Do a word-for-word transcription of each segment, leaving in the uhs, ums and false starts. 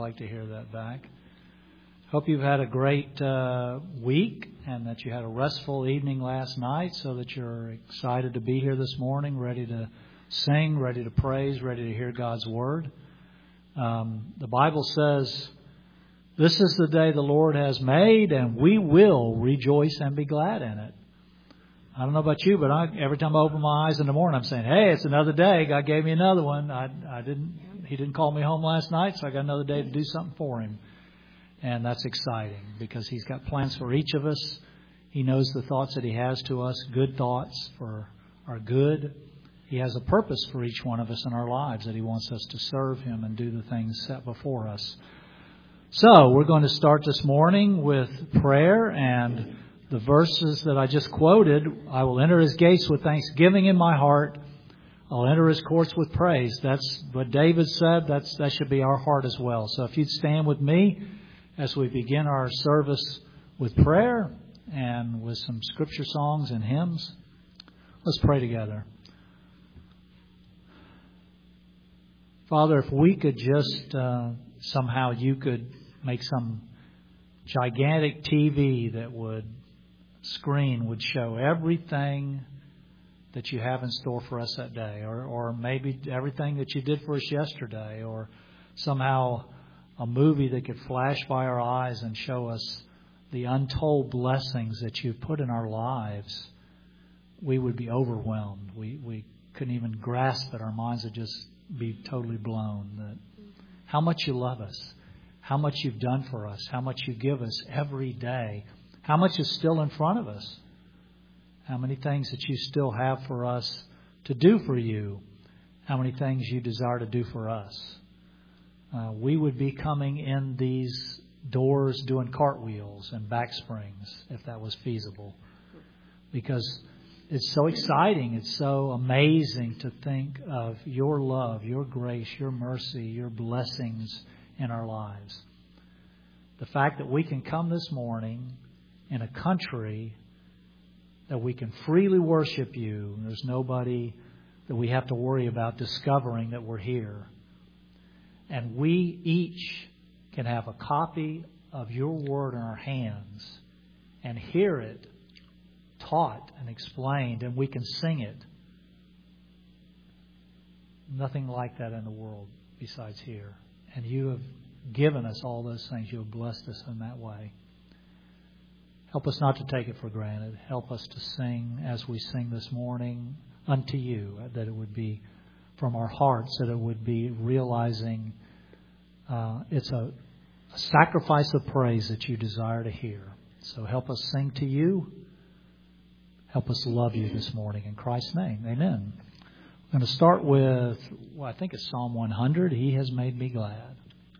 like to hear that back. Hope you've had a great uh, week and that you had a restful evening last night so that you're excited to be here this morning, ready to sing, ready to praise, ready to hear God's Word. Um, the Bible says, "This is the day the Lord has made, and we will rejoice and be glad in it." I don't know about you, but I, every time I open my eyes in the morning, I'm saying, "Hey, it's another day. God gave me another one. I, I didn't. He didn't call me home last night, so I got another day to do something for Him." And that's exciting because He's got plans for each of us. He knows the thoughts that He has to us, good thoughts for our good. He has a purpose for each one of us in our lives that He wants us to serve Him and do the things set before us. So we're going to start this morning with prayer, and the verses that I just quoted: "I will enter His gates with thanksgiving in my heart. I'll enter His courts with praise." That's what David said. That's that should be our heart as well. So if you'd stand with me as we begin our service with prayer and with some scripture songs and hymns. Let's pray together. Father, if we could just, uh, somehow you could make some gigantic T V that would, screen would show everything that you have in store for us that day, or, or maybe everything that you did for us yesterday, or somehow a movie that could flash by our eyes and show us the untold blessings that you've put in our lives, we would be overwhelmed. We we couldn't even grasp it. Our minds would just be totally blown. That how much you love us, how much you've done for us, how much you give us every day, how much is still in front of us, how many things that you still have for us to do for you, how many things you desire to do for us. Uh, we would be coming in these doors doing cartwheels and back springs if that was feasible, because it's so exciting. It's so amazing to think of your love, your grace, your mercy, your blessings in our lives. The fact that we can come this morning in a country that we can freely worship you. There's nobody that we have to worry about discovering that we're here. And we each can have a copy of your word in our hands and hear it taught and explained, and we can sing it. Nothing like that in the world besides here. And you have given us all those things. You have blessed us in that way. Help us not to take it for granted. Help us to sing as we sing this morning unto you, that it would be from our hearts, that it would be realizing uh, it's a, a sacrifice of praise that you desire to hear. So help us sing to you. Help us love you this morning. In Christ's name, amen. I'm going to start with, well, I think it's Psalm one hundred. He has made me glad.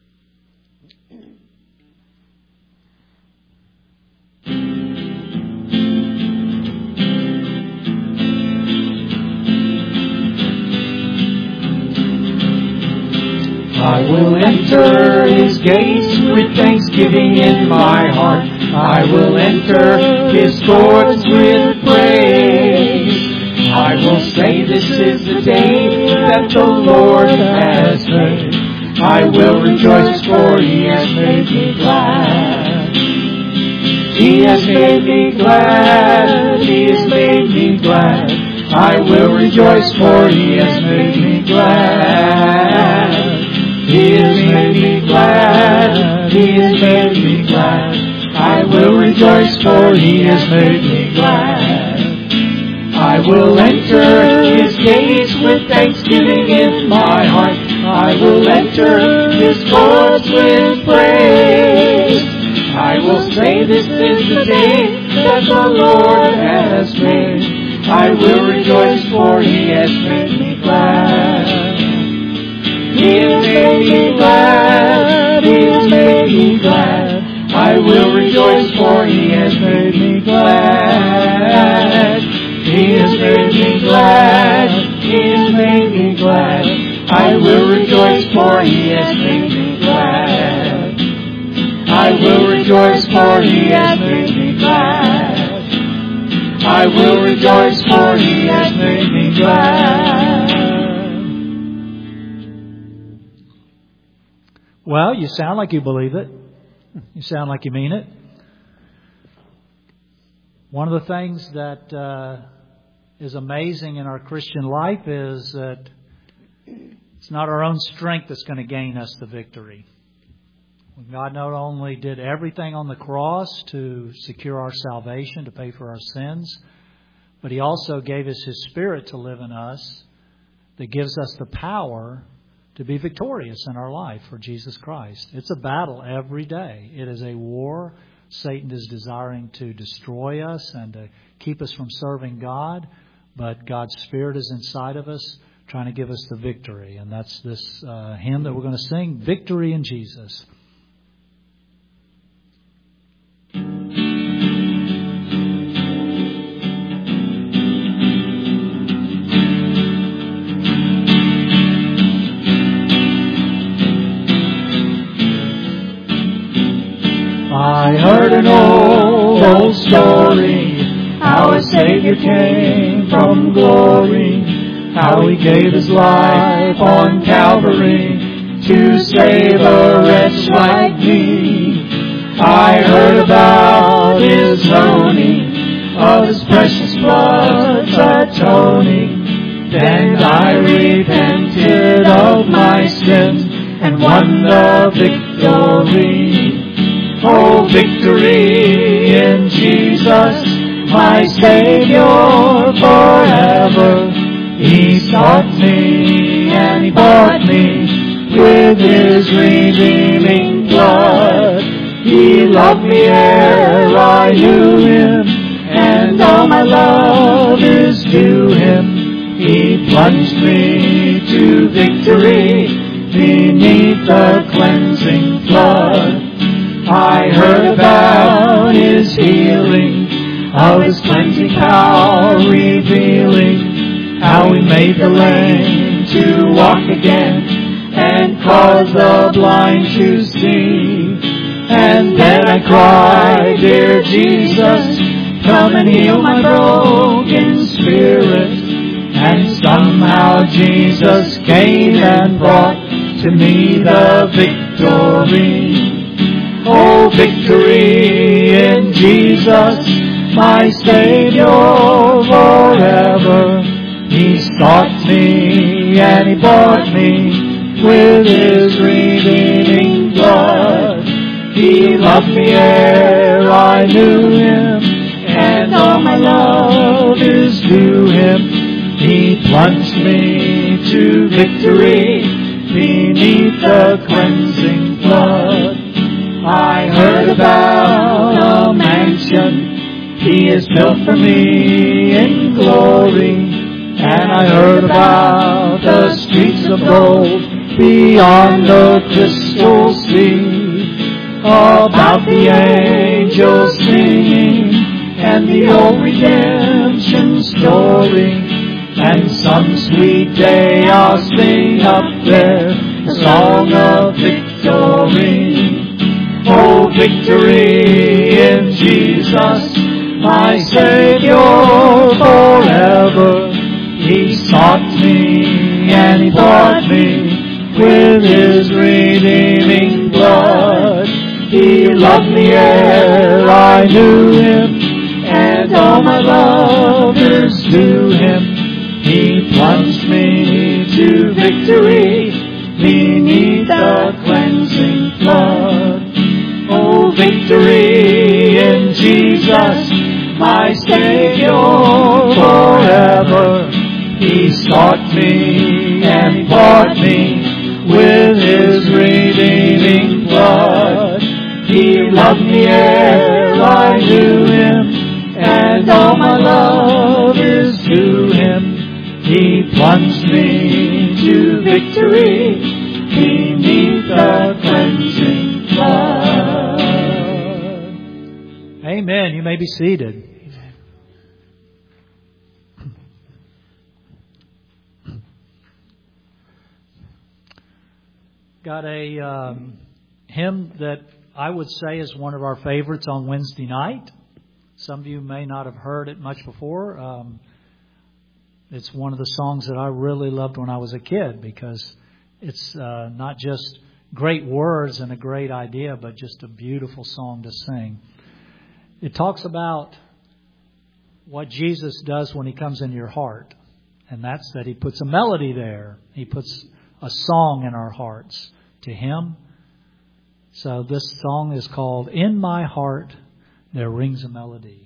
I will enter His gates with thanksgiving in my heart. I will enter His courts with praise. I will say, this is the day that the Lord has made. I will rejoice, for He has made me glad. He has made me glad. He has made me glad. I will rejoice, for He has made me glad. He has made me glad, He has made me glad. I will rejoice, for He has made me glad. I will enter His gates with thanksgiving in my heart. I will enter His courts with praise. I will say, this is the day that the Lord has made. I will rejoice, for He has made me glad. He has made me glad, He has made me glad. I will rejoice, for He has made me glad. He has made me glad, He has made me glad. I will rejoice, for He has made me glad. I will rejoice, for He has made me glad. I will rejoice, for He has made me glad. Well, you sound like you believe it. You sound like you mean it. One of the things that uh, is amazing in our Christian life is that it's not our own strength that's going to gain us the victory. God not only did everything on the cross to secure our salvation, to pay for our sins, but He also gave us His Spirit to live in us that gives us the power to be victorious in our life for Jesus Christ. It's a battle every day. It is a war. Satan is desiring to destroy us and to keep us from serving God, but God's Spirit is inside of us trying to give us the victory. And that's this uh, hymn that we're going to sing, Victory in Jesus. I heard an old, old story, how a Savior came from glory, how He gave His life on Calvary to save a wretch like me. I heard about His atoning, of His precious blood's atoning. Then I repented of my sins and won the victory. Oh, victory in Jesus, my Savior forever. He sought me and He bought me with His redeeming blood. He loved me ere I knew Him, and all my love is due Him. He plunged me to victory beneath the cleansing flood. I heard about His healing, of His cleansing power revealing, how He made the lame to walk again, and caused the blind to see. And then I cried, Dear Jesus, come and heal my broken spirit. And somehow Jesus came and brought to me the victory. Oh, victory in Jesus, my Savior forever. He sought me and He bought me with His redeeming blood. He loved me ere I knew Him, and all my love is due Him. He plunged me to victory beneath the cleansing flood. I heard about a mansion He has built for me in glory, and I heard about the streets of gold beyond the crystal sea, about the angels singing and the old redemption story. And some sweet day I'll sing up there the song of victory. Oh, victory in Jesus, my Savior forever. He sought me and He bought me with His redeeming blood. He loved me ere I knew Him, and all my love is due Him. He plunged me to victory beneath the cleansing flood. Oh, victory in Jesus, my Savior forever. He sought me and He bought me with His redeeming blood. He loved me ere I knew Him, and all my love is due Him. He plunged me to victory beneath the cleansing flood. Amen. You may be seated. Got a um, hymn that I would say is one of our favorites on Wednesday night. Some of you may not have heard it much before. Um, it's one of the songs that I really loved when I was a kid, because it's uh, not just great words and a great idea, but just a beautiful song to sing. It talks about what Jesus does when He comes into your heart. And that's that He puts a melody there. He puts a song in our hearts to Him. So this song is called In My Heart There Rings a Melody.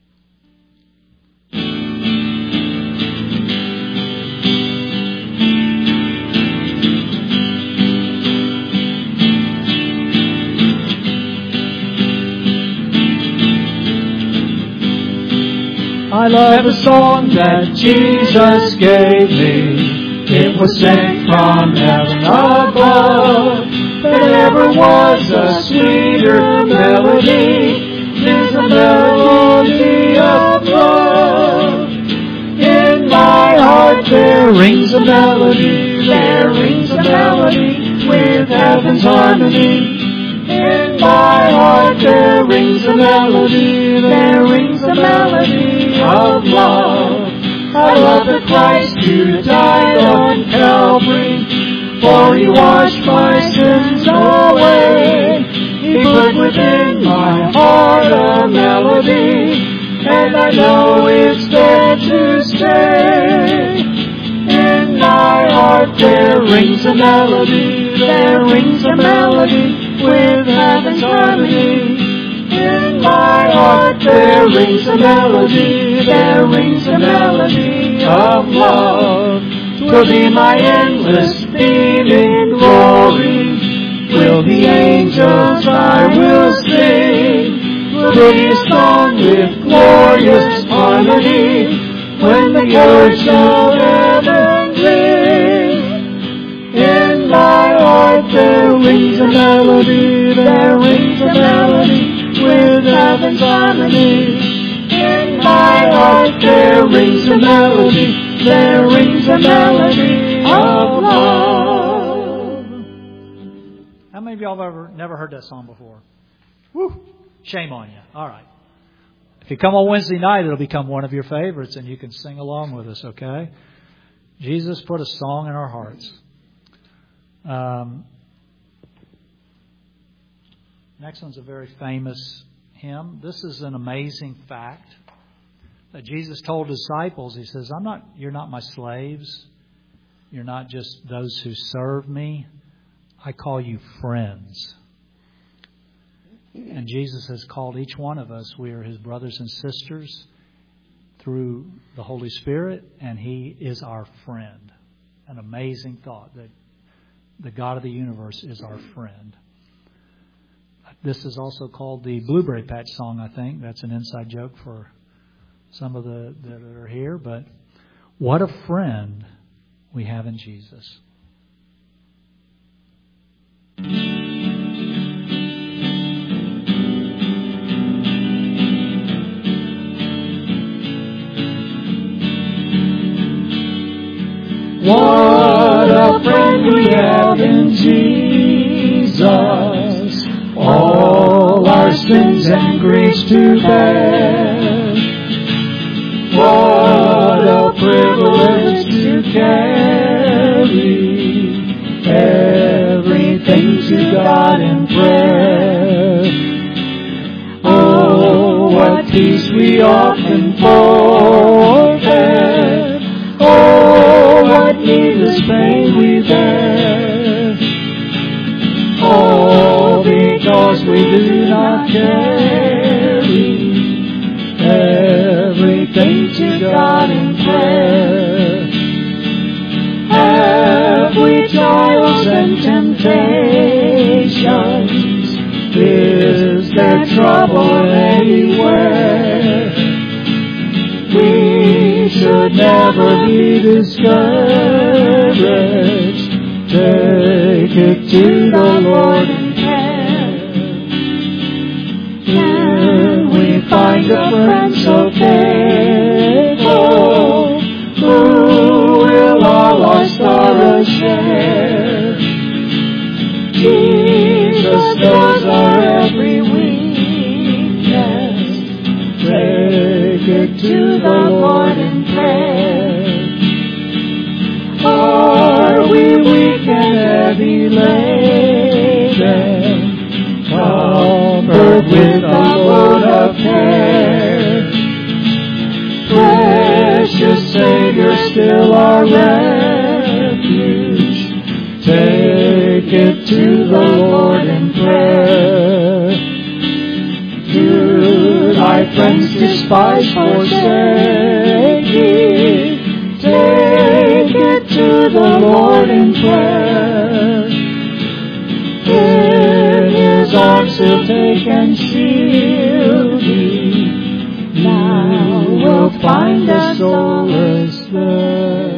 I love the song that Jesus gave me. It was sent from heaven above. There never was a sweeter melody. It's a melody of love. In my heart there rings a melody. There rings a melody with heaven's harmony. In my heart there rings a melody. There rings a melody of love. I love the Christ who died on Calvary, for He washed my sins away. He put within my heart a melody, and I know it's there to stay. In my heart there rings a melody, there rings a melody with heaven's harmony. In my heart there rings a melody, there rings a melody of love. 'Twill be my endless theme in glory. Will the angels I will sing. 'Twill be a song with glorious harmony when the chords of heaven ring. In my heart there rings a melody, there rings a melody with heaven's harmony. In my heart there rings a melody, there rings a melody of love. How many of y'all have ever never heard that song before? Woo! Shame on you. All right. If you come on Wednesday night, it'll become one of your favorites, and you can sing along with us, okay? Jesus put a song in our hearts. Um, next one's a very famous hymn. This is an amazing fact that Jesus told His disciples. He says, "I'm not. You're not my slaves. You're not just those who serve me. I call you friends." And Jesus has called each one of us. We are His brothers and sisters through the Holy Spirit, and He is our friend. An amazing thought that the God of the universe is our friend. This is also called the Blueberry Patch song, I think. That's an inside joke for some of the that are here. But what a friend we have in Jesus. What a friend we have in Jesus, all our sins and griefs to bear. What a privilege to carry everything to God in prayer. Oh, what peace we often forfeit. Oh, what needless pain we bear. All because we do not carry everything to God in prayer. Have we trials and temptations? Is there trouble anywhere? We should never be discouraged. Take it to the Lord in prayer. Can we find a friend so faithful, who will all our sorrows share? Jesus knows our every weakness. Take it to the Lord in prayer. Are we weak and heavy laden? with a load of care. Precious Savior, still our refuge. Take it to the Lord in prayer. Do thy friends despise, forsake thee? Take it to the Lord in prayer. In his arms he'll take and shield thee. Now we'll find us solace there.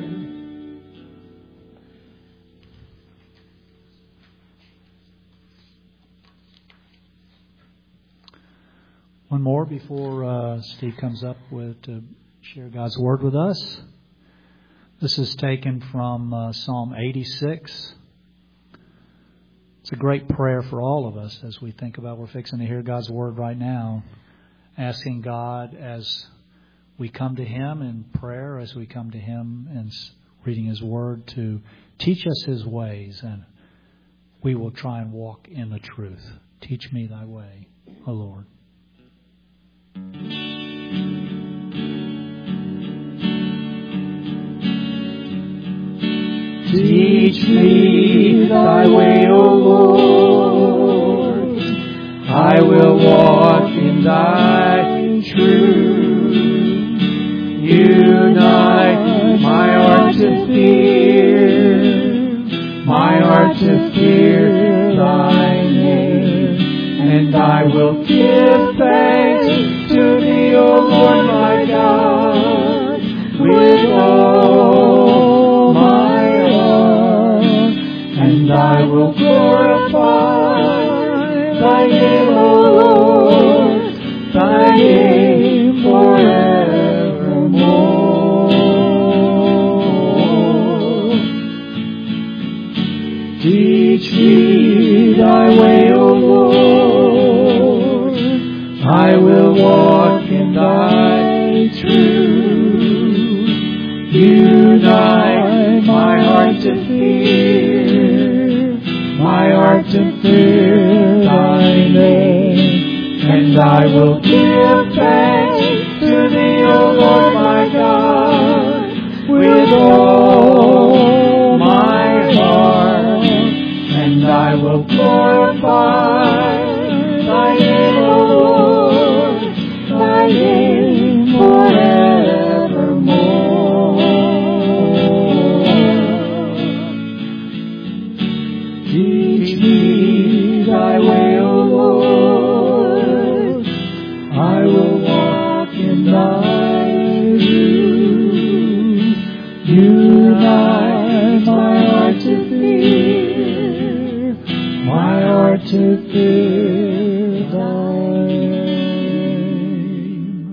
One more before uh, Steve comes up with to share God's Word with us. This is taken from uh, Psalm eighty-six. It's a great prayer for all of us as we think about we're fixing to hear God's Word right now. Asking God as we come to Him in prayer, as we come to Him in reading His Word, to teach us His ways, and we will try and walk in the truth. Teach me thy way, O Lord. Teach me thy way, O Lord. I will walk in thy truth. Unite my heart to fear, my heart to fear thy name. And I will give thanks to thee, O Lord my God, with all my heart. And I will glorify thy name, O Lord, thy name forevermore. Teach me thy way, O Lord. I will walk in thy truth. Unite my heart to fear, my heart to fear thy name. And I will give thanks to thee, O Lord my God, with all my heart. And I will glorify thy name, O Lord, thy name forevermore. Teach me thy way, O Lord. I will walk in thy truth. Unite my heart to fear, my heart to fear thy name.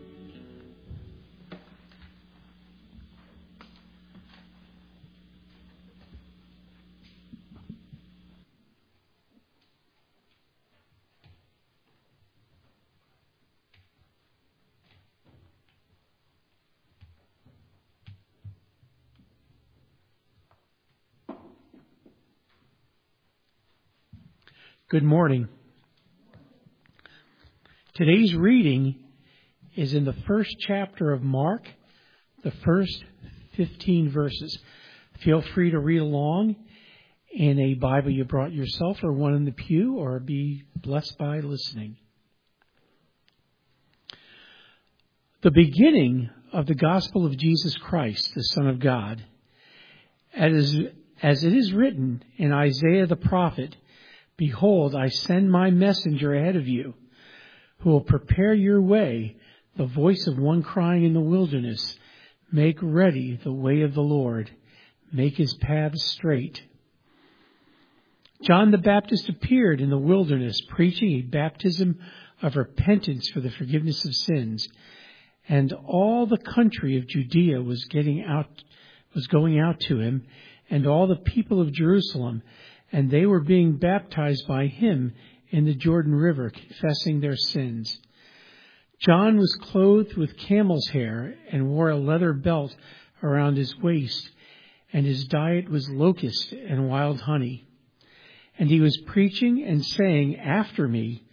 Good morning. Today's reading is in the first chapter of Mark, the first fifteen verses. Feel free to read along in a Bible you brought yourself or one in the pew, or be blessed by listening. The beginning of the gospel of Jesus Christ, the Son of God, as, as it is written in Isaiah the prophet, behold, I send my messenger ahead of you, who will prepare your way, the voice of one crying in the wilderness, make ready the way of the Lord, make his paths straight. John the Baptist appeared in the wilderness, preaching a baptism of repentance for the forgiveness of sins, and all the country of Judea was getting out, was going out to him, and all the people of Jerusalem, and they were being baptized by him in the Jordan River, confessing their sins. John was clothed with camel's hair and wore a leather belt around his waist, and his diet was locust and wild honey. And he was preaching and saying, after me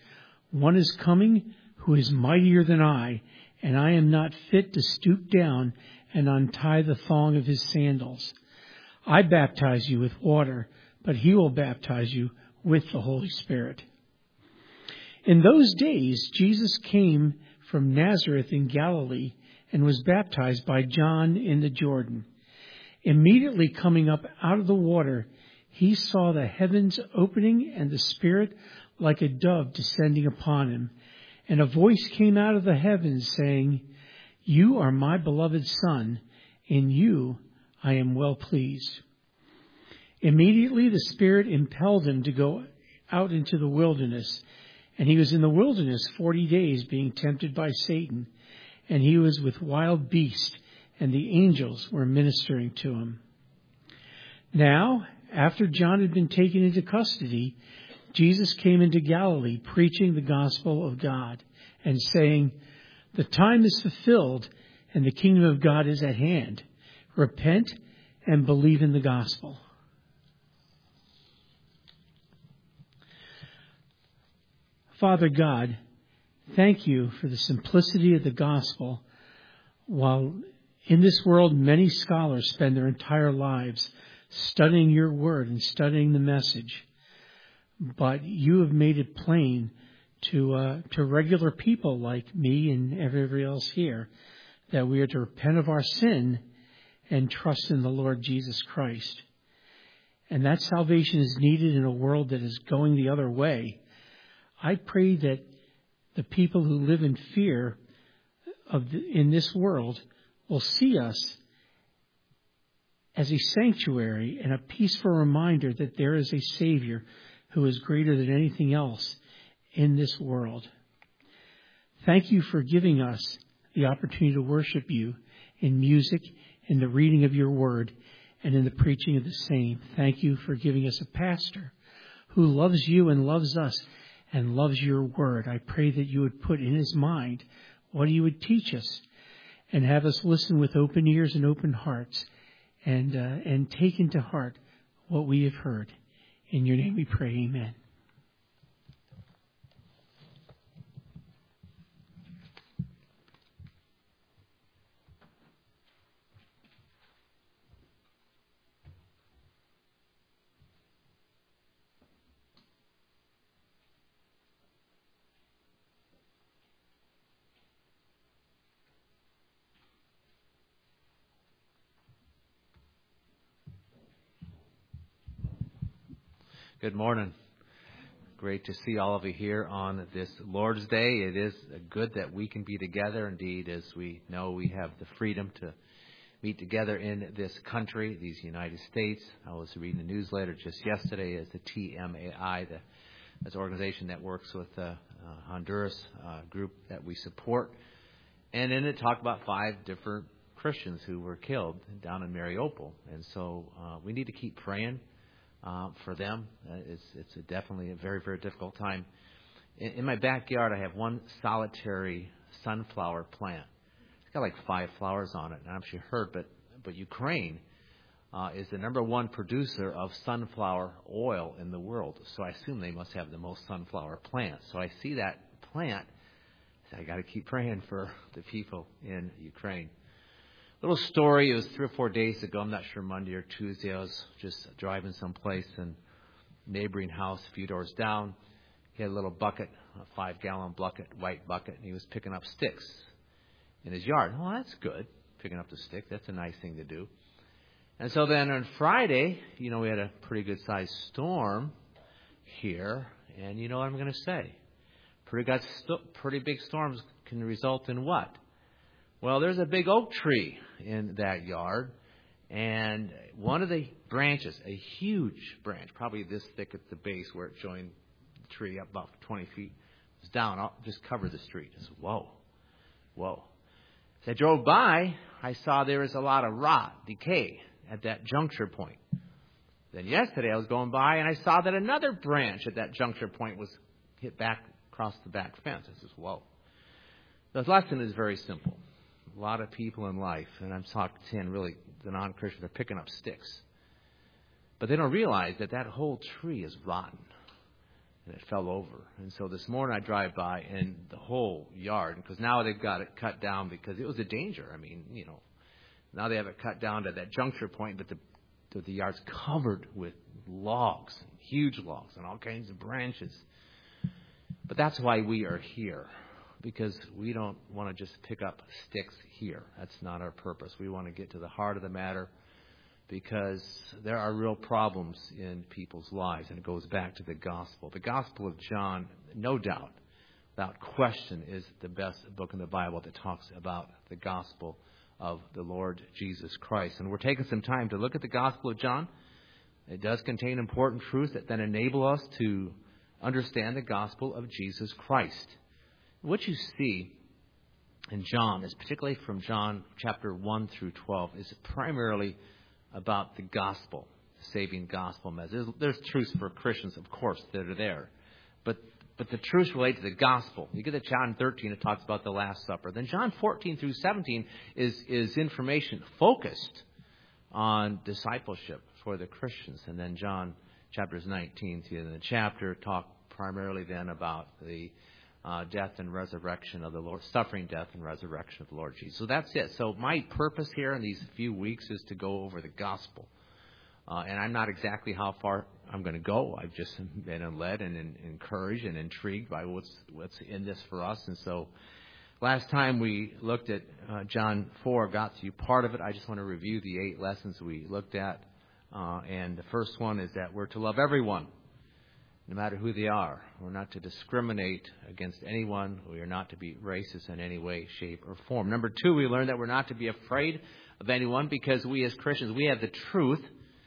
One is coming who is mightier than I, and I am not fit to stoop down and untie the thong of his sandals. I baptize you with water, but he will baptize you with the Holy Spirit." In those days, Jesus came from Nazareth in Galilee and was baptized by John in the Jordan. Immediately coming up out of the water, he saw the heavens opening and the Spirit like a dove descending upon him. And a voice came out of the heavens saying, "You are my beloved Son. In you I am well pleased." Immediately the Spirit impelled him to go out into the wilderness. And he was in the wilderness forty days being tempted by Satan. And he was with wild beasts, and the angels were ministering to him. Now, after John had been taken into custody, Jesus came into Galilee preaching the gospel of God and saying, "The time is fulfilled and the kingdom of God is at hand. Repent and believe in the gospel." Father God, thank you for the simplicity of the gospel. While in this world many scholars spend their entire lives studying your word and studying the message, but you have made it plain to uh, to regular people like me and everybody else here that we are to repent of our sin and trust in the Lord Jesus Christ. And that salvation is needed in a world that is going the other way. I pray that the people who live in fear of the, in this world will see us as a sanctuary and a peaceful reminder that there is a Savior who is greater than anything else in this world. Thank you for giving us the opportunity to worship you in music, in the reading of your word, and in the preaching of the same. Thank you for giving us a pastor who loves you and loves us and loves your word. I pray that you would put in his mind what he would teach us and have us listen with open ears and open hearts and uh, and take into heart what we have heard. In your name we pray, amen. Good morning. Great to see all of you here on this Lord's Day. It is good that we can be together. Indeed, as we know, we have the freedom to meet together in this country, these United States. I was reading a newsletter just yesterday as the T M A I, the that's an organization that works with the uh, Honduras uh, group that we support. And then it talked about five different Christians who were killed down in Mariupol. And so uh, we need to keep praying Uh, for them. Uh, it's it's a definitely a very, very difficult time. In, in my backyard, I have one solitary sunflower plant. It's got like five flowers on it. And I'm sure you heard, but, but Ukraine uh, is the number one producer of sunflower oil in the world. So I assume they must have the most sunflower plants. So I see that plant. So I got to keep praying for the people in Ukraine. Little story, it was three or four days ago, I'm not sure, Monday or Tuesday, I was just driving someplace and neighboring house a few doors down. He had a little bucket, a five-gallon bucket, white bucket, and he was picking up sticks in his yard. Oh, that's good, picking up the stick. That's a nice thing to do. And so then on Friday, you know, we had a pretty good-sized storm here, and you know what I'm going to say? Pretty, got st- pretty big storms can result in what? Well, there's a big oak tree in that yard, and one of the branches, a huge branch, probably this thick at the base where it joined the tree up about twenty feet, was down, just covered the street. I said, whoa, whoa. As I drove by, I saw there was a lot of rot, decay at that juncture point. Then yesterday I was going by, and I saw that another branch at that juncture point was hit back across the back fence. I said, whoa. The lesson is very simple. A lot of people in life, and I'm talking really the non-Christians, are picking up sticks. But they don't realize that that whole tree is rotten. and it fell over. And so this morning I drive by, and the whole yard, because now they've got it cut down because it was a danger. I mean, you know, now they have it cut down to that juncture point, but the the, the yard's covered with logs, huge logs, and all kinds of branches. But that's why we are here, because we don't want to just pick up sticks here. That's not our purpose. We want to get to the heart of the matter, because there are real problems in people's lives, and it goes back to the gospel. The Gospel of John, no doubt, without question, is the best book in the Bible that talks about the gospel of the Lord Jesus Christ. And we're taking some time to look at the Gospel of John. It does contain important truths that then enable us to understand the gospel of Jesus Christ. What you see in John is, particularly from John chapter one through twelve, is primarily about the gospel, the saving gospel message. There's, there's truths for Christians, of course, that are there. But but the truths relate to the gospel. You get to John thirteen, it talks about the Last Supper. Then John fourteen through seventeen is, is information focused on discipleship for the Christians. And then John chapters nineteen to the end of the chapter talk primarily then about the uh, death and resurrection of the Lord, suffering, death, and resurrection of the Lord Jesus. So that's it. So my purpose here in these few weeks is to go over the gospel. Uh, and I'm not exactly how far I'm going to go. I've just been led and, and encouraged and intrigued by what's what's in this for us. And so last time we looked at uh, John four, got through part of it. I just want to review the eight lessons we looked at. Uh, and the first one is that we're to love everyone, no matter who they are. We're not to discriminate against anyone. We are not to be racist in any way, shape, or form. Number two, we learned that we're not to be afraid of anyone, because we as Christians, we have the truth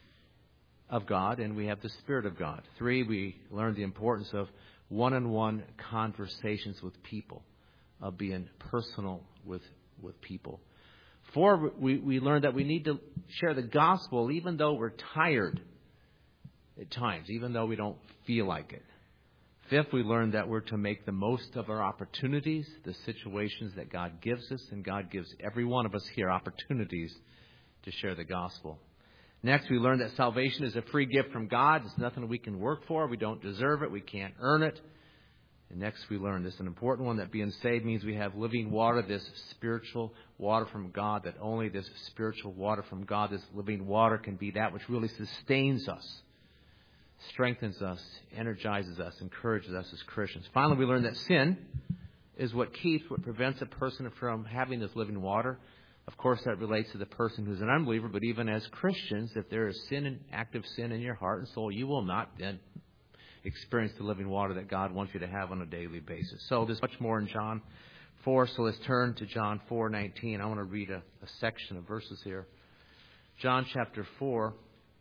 of God and we have the Spirit of God. Three, we learned the importance of one-on-one conversations with people, of being personal with, with people. Four, we, we learned that we need to share the gospel even though we're tired at times, even though we don't feel like it. Fifth, we learned that we're to make the most of our opportunities, the situations that God gives us, and God gives every one of us here opportunities to share the gospel. Next, we learned that salvation is a free gift from God. It's nothing we can work for. We don't deserve it. We can't earn it. And next, we learned this is an important one, that being saved means we have living water, this spiritual water from God, that only this spiritual water from God, this living water, can be that which really sustains us, strengthens us, energizes us, encourages us as Christians. Finally, we learned that sin is what keeps, what prevents a person from having this living water. Of course, that relates to the person who's an unbeliever, but even as Christians, if there is sin and active sin in your heart and soul, you will not then experience the living water that God wants you to have on a daily basis. So there's much more in John four, so let's turn to John four nineteen. I want to read a, a section of verses here. John chapter four.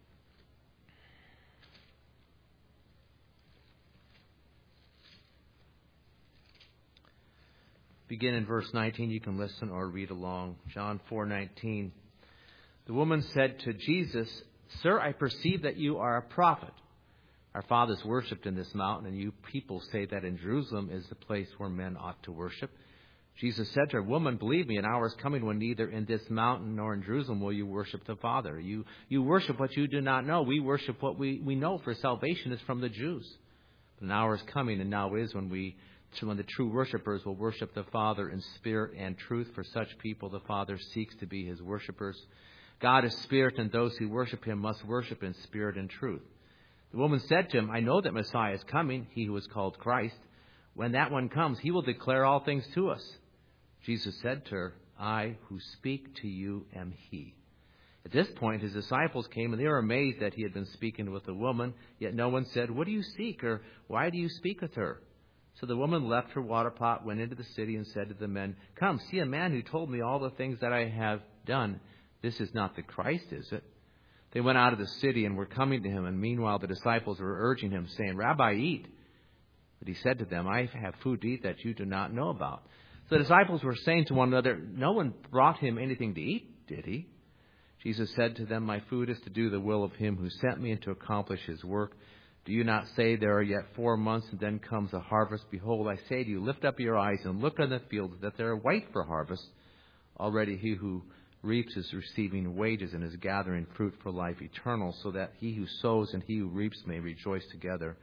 Begin in verse nineteen. You can listen or read along. John four nineteen. The woman said to Jesus, "Sir, I perceive that you are a prophet. Our fathers worshipped in this mountain, and you people say that in Jerusalem is the place where men ought to worship." Jesus said to her, "Woman, believe me, an hour is coming when neither in this mountain nor in Jerusalem will you worship the Father. You you worship what you do not know. We worship what we, we know, for salvation is from the Jews. But an hour is coming, and now is, when we when the true worshipers will worship the Father in spirit and truth. For such people the Father seeks to be his worshipers. God is spirit, and those who worship him must worship in spirit and truth." The woman said to him, "I know that Messiah is coming, he who is called Christ. When that one comes, he will declare all things to us." Jesus said to her, "I who speak to you am he." At this point, his disciples came, and they were amazed that he had been speaking with the woman. Yet no one said, "What do you seek?" or "Why do you speak with her?" So the woman left her water pot, went into the city, and said to the men, "Come, see a man who told me all the things that I have done. This is not the Christ, is it?" They went out of the city and were coming to him, and meanwhile the disciples were urging him, saying, "Rabbi, eat." But he said to them, "I have food to eat that you do not know about." So the disciples were saying to one another, "No one brought him anything to eat, did he?" Jesus said to them, "My food is to do the will of him who sent me and to accomplish his work. Do you not say, there are yet four months and then comes a harvest? Behold, I say to you, lift up your eyes and look on the fields, that they are white for harvest. Already he who reaps is receiving wages and is gathering fruit for life eternal, so that he who sows and he who reaps may rejoice together.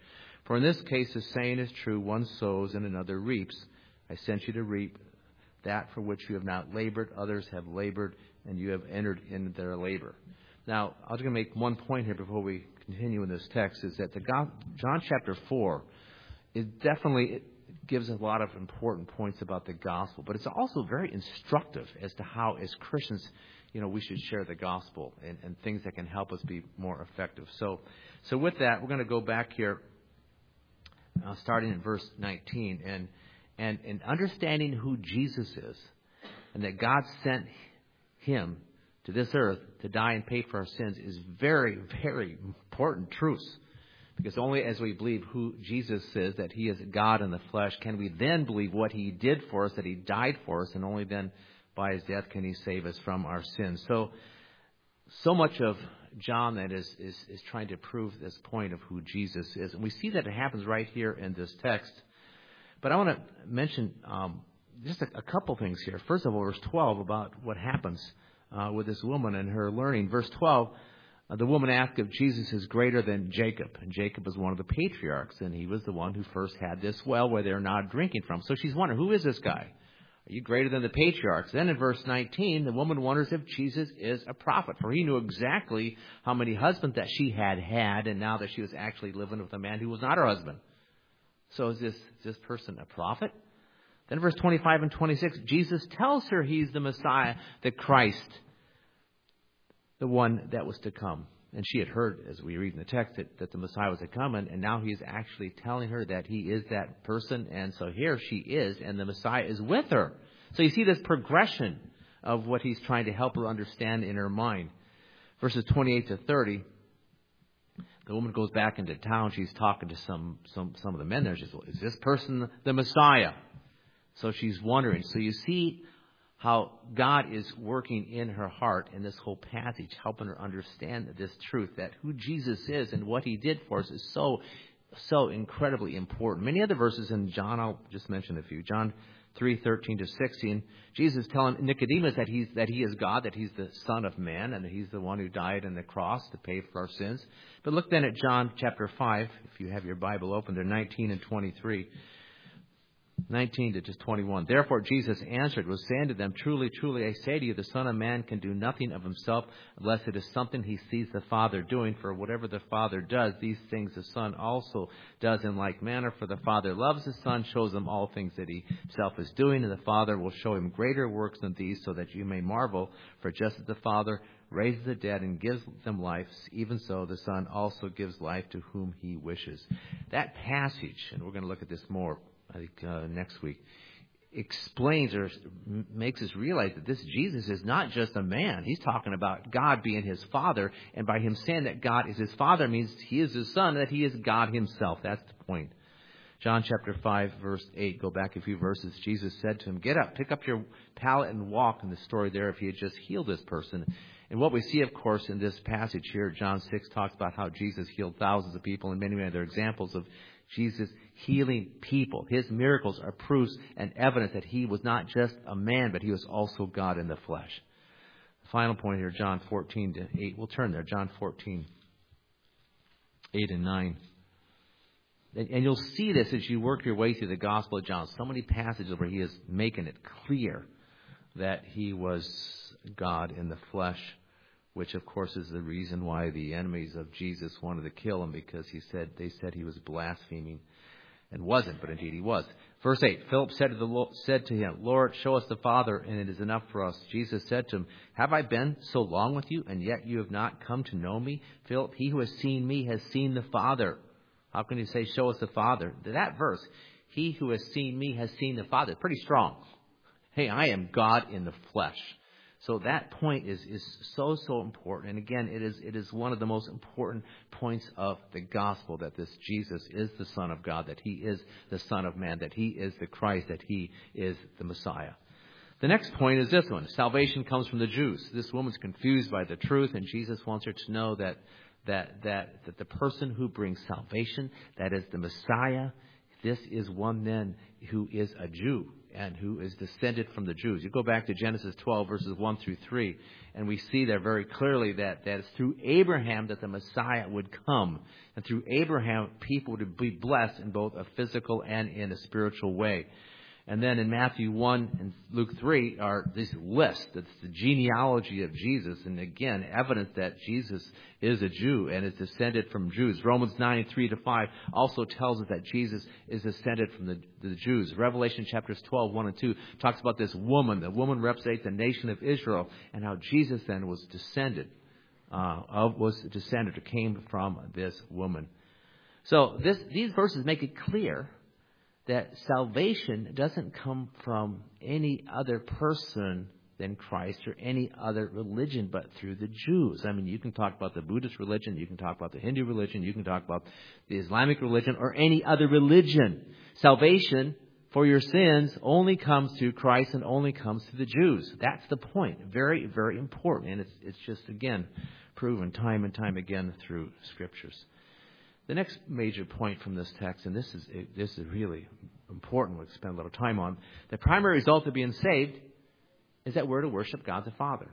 For in this case the saying is true, one sows and another reaps. I sent you to reap that for which you have not labored. Others have labored, and you have entered into their labor. Now, I was going to make one point here before we continue in this text, is that the God, John chapter four is definitely, it gives a lot of important points about the gospel, but it's also very instructive as to how, as Christians, you know, we should share the gospel and, and things that can help us be more effective. So, so with that, we're going to go back here, uh, starting in verse nineteen, and and and understanding who Jesus is, and that God sent him to this earth to die and pay for our sins is very, very important truths. Because only as we believe who Jesus is, that he is God in the flesh, can we then believe what he did for us, that he died for us, and only then by his death can he save us from our sins. So, so much of John that is, is, is trying to prove this point of who Jesus is. And we see that it happens right here in this text. But I want to mention um, just a, a couple things here. First of all, verse twelve about what happens uh, with this woman and her learning. Verse twelve, uh, the woman asked if Jesus is greater than Jacob. And Jacob was one of the patriarchs, and he was the one who first had this well where they're now drinking from. So she's wondering, who is this guy? Are you greater than the patriarchs? Then in verse nineteen, the woman wonders if Jesus is a prophet, for he knew exactly how many husbands that she had had, and now that she was actually living with a man who was not her husband. So is this, is this person a prophet? Then verse twenty-five and twenty-six, Jesus tells her he's the Messiah, the Christ, the one that was to come. And she had heard, as we read in the text, that, that the Messiah was to come, and, and now he's actually telling her that he is that person. And so here she is, and the Messiah is with her. So you see this progression of what he's trying to help her understand in her mind. Verses twenty-eight to thirty, the woman goes back into town. She's talking to some, some, some of the men there. She says, is this person the Messiah? So she's wondering. So you see how God is working in her heart in this whole passage, helping her understand this truth, that who Jesus is and what he did for us is so, so incredibly important. Many other verses in John, I'll just mention a few. John three, thirteen to sixteen, Jesus telling Nicodemus that he's, that he is God, that he's the Son of Man, and that he's the one who died on the cross to pay for our sins. But look then at John chapter five, if you have your Bible open, there, nineteen and twenty-three. nineteen to just twenty-one. Therefore Jesus answered, was saying to them, truly, truly, I say to you, the Son of Man can do nothing of himself unless it is something he sees the Father doing. For whatever the Father does, these things the Son also does in like manner. For the Father loves the Son, shows him all things that he himself is doing, and the Father will show him greater works than these, so that you may marvel. For just as the Father raises the dead and gives them life, even so the Son also gives life to whom he wishes. That passage, and we're going to look at this more I think uh, next week, explains or makes us realize that this Jesus is not just a man. He's talking about God being his Father, and by him saying that God is his Father means he is his Son, that he is God himself. That's the point. John chapter five, verse eight, go back a few verses. Jesus said to him, get up, pick up your pallet and walk. In the story there, if he had just healed this person. And what we see, of course, in this passage here, John six talks about how Jesus healed thousands of people, and many, many other examples of Jesus healing people. His miracles are proofs and evidence that he was not just a man, but he was also God in the flesh. The final point here, John fourteen to eight. We'll turn there. John fourteen, eight and nine. And, and you'll see this as you work your way through the Gospel of John. So many passages where he is making it clear that he was God in the flesh, which, of course, is the reason why the enemies of Jesus wanted to kill him, because he said they said he was blaspheming, and wasn't, but indeed he was. Verse eight, Philip said to, the Lord, said to him, Lord, show us the Father, and it is enough for us. Jesus said to him, have I been so long with you, and yet you have not come to know me? Philip, he who has seen me has seen the Father. How can you say, show us the Father? That verse, he who has seen me has seen the Father, pretty strong. Hey, I am God in the flesh. So that point is, is so, so important. And again, it is it is one of the most important points of the gospel, that this Jesus is the Son of God, that he is the Son of Man, that he is the Christ, that he is the Messiah. The next point is this one. Salvation comes from the Jews. This woman's confused by the truth, and Jesus wants her to know that that that, that the person who brings salvation, that is the Messiah, this is one then who is a Jew and who is descended from the Jews. You go back to Genesis twelve, verses one through three, and we see there very clearly that, that it's through Abraham that the Messiah would come. And through Abraham, people would be blessed in both a physical and in a spiritual way. And then in Matthew one and Luke three are this list. That's the genealogy of Jesus. And again, evidence that Jesus is a Jew and is descended from Jews. Romans nine, three to five also tells us that Jesus is descended from the, the Jews. Revelation chapters twelve, one and two talks about this woman. The woman represents the nation of Israel and how Jesus then was descended, uh, of, was descended or came from this woman. So this, these verses make it clear that salvation doesn't come from any other person than Christ or any other religion but through the Jews. I mean, you can talk about the Buddhist religion, you can talk about the Hindu religion, you can talk about the Islamic religion or any other religion. Salvation for your sins only comes through Christ and only comes through the Jews. That's the point. Very, very important. And it's, it's just, again, proven time and time again through Scriptures. The next major point from this text, and this is this is really important, we'll spend a little time on, the primary result of being saved is that we're to worship God the Father.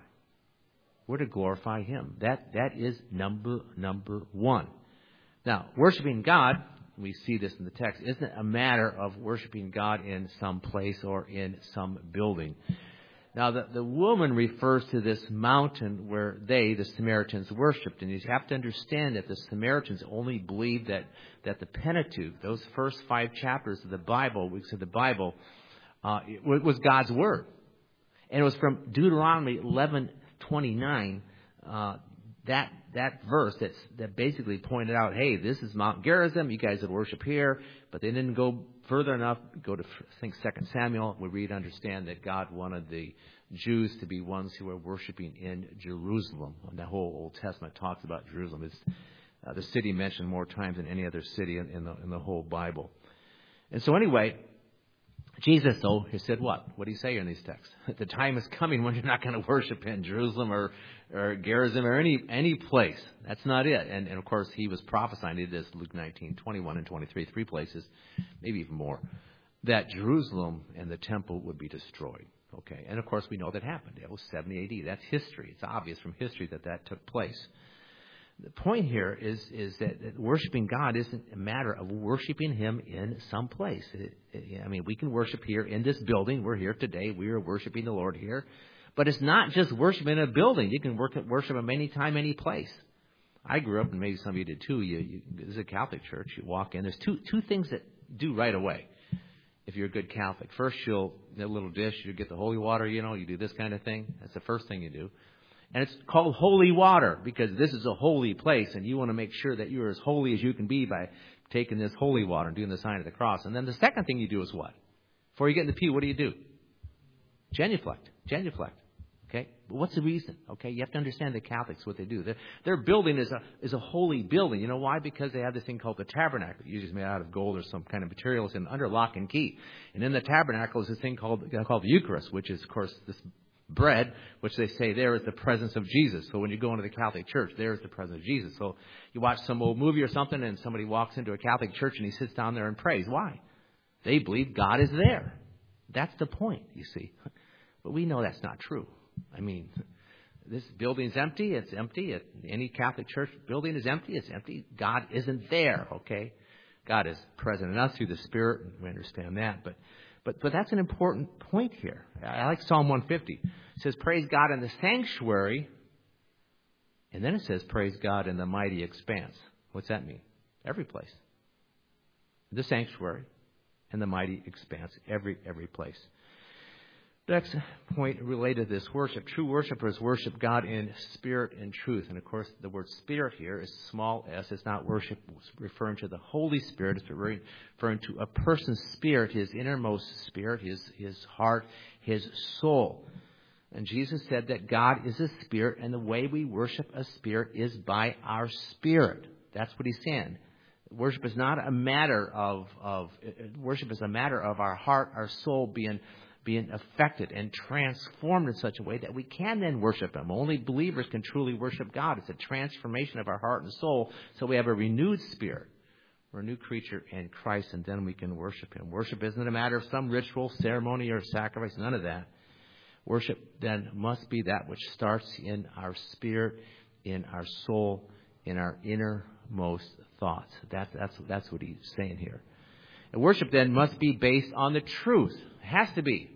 We're to glorify Him. That that is number number one. Now, worshiping God, we see this in the text, isn't a matter of worshiping God in some place or in some building. Now, the, the woman refers to this mountain where they, the Samaritans, worshipped. And you have to understand that the Samaritans only believed that, that the Pentateuch, those first five chapters of the Bible, weeks of the Bible, uh, it was God's Word. And it was from Deuteronomy eleven twenty-nine, uh, that that verse that's, that basically pointed out, hey, this is Mount Gerizim, you guys would worship here. But they didn't go further enough. Go to, I think, Second Samuel. We read and understand that God wanted the Jews to be ones who were worshiping in Jerusalem. And the whole Old Testament talks about Jerusalem. It's uh, the city mentioned more times than any other city in, in, the, in the whole Bible. And so anyway, Jesus, though, he said what? What do you say here in these texts? The time is coming when you're not going to worship in Jerusalem or, or Gerizim or any any place. That's not it. And, and of course, he was prophesying, he did this, Luke nineteen, twenty-one and twenty-three, three places, maybe even more, that Jerusalem and the temple would be destroyed. Okay, and of course, we know that happened. It was seventy A D. That's history. It's obvious from history that that took place. The point here is is that, that worshiping God isn't a matter of worshiping Him in some place. It, it, I mean, we can worship here in this building. We're here today. We are worshiping the Lord here. But it's not just worship in a building. You can work, worship Him anytime, any place. I grew up, and maybe some of you did too. You, you, this is a Catholic church. You walk in. There's two two things that do right away if you're a good Catholic. First, you'll get a little dish. You get the holy water, you know. You do this kind of thing. That's the first thing you do. And it's called holy water because this is a holy place, and you want to make sure that you're as holy as you can be by taking this holy water and doing the sign of the cross. And then the second thing you do is what? Before you get in the pew, what do you do? Genuflect. Genuflect. Okay? But what's the reason? Okay? You have to understand the Catholics, what they do. Their, their building is a is a holy building. You know why? Because they have this thing called the tabernacle. Usually it's made out of gold or some kind of material. It's in under lock and key. And in the tabernacle is this thing called, called the Eucharist, which is, of course, this bread, which they say there is the presence of Jesus. So when you go into the Catholic Church, there is the presence of Jesus. So you watch some old movie or something and somebody walks into a Catholic church and he sits down there and prays. Why? They believe God is there. That's the point, you see. But we know that's not true. I mean, this building's empty. It's empty. Any Catholic church building is empty. It's empty. God isn't there, okay? God is present in us through the Spirit, and we understand that. But But but that's an important point here. I like Psalm one fifty. It says, praise God in the sanctuary. And then it says, praise God in the mighty expanse. What's that mean? Every place. The sanctuary and the mighty expanse. Every, every place. The next point related to this worship. True worshipers worship God in spirit and truth. And of course, the word spirit here is small s. It's not worship referring to the Holy Spirit. It's referring to a person's spirit, his innermost spirit, his, his heart, his soul. And Jesus said that God is a spirit, and the way we worship a spirit is by our spirit. That's what he's saying. Worship is not a matter of, of worship is a matter of our heart, our soul being being affected and transformed in such a way that we can then worship Him. Only believers can truly worship God. It's a transformation of our heart and soul, so we have a renewed spirit. We're a new creature in Christ, and then we can worship Him. Worship isn't a matter of some ritual, ceremony, or sacrifice. None of that. Worship then must be that which starts in our spirit, in our soul, in our innermost thoughts. That's that's that's what he's saying here. And worship then must be based on the truth. It has to be.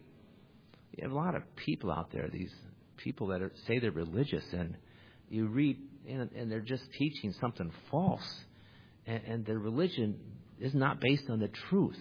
You have a lot of people out there, these people that are, say they're religious, and you read, and, and they're just teaching something false. And, and their religion is not based on the truth.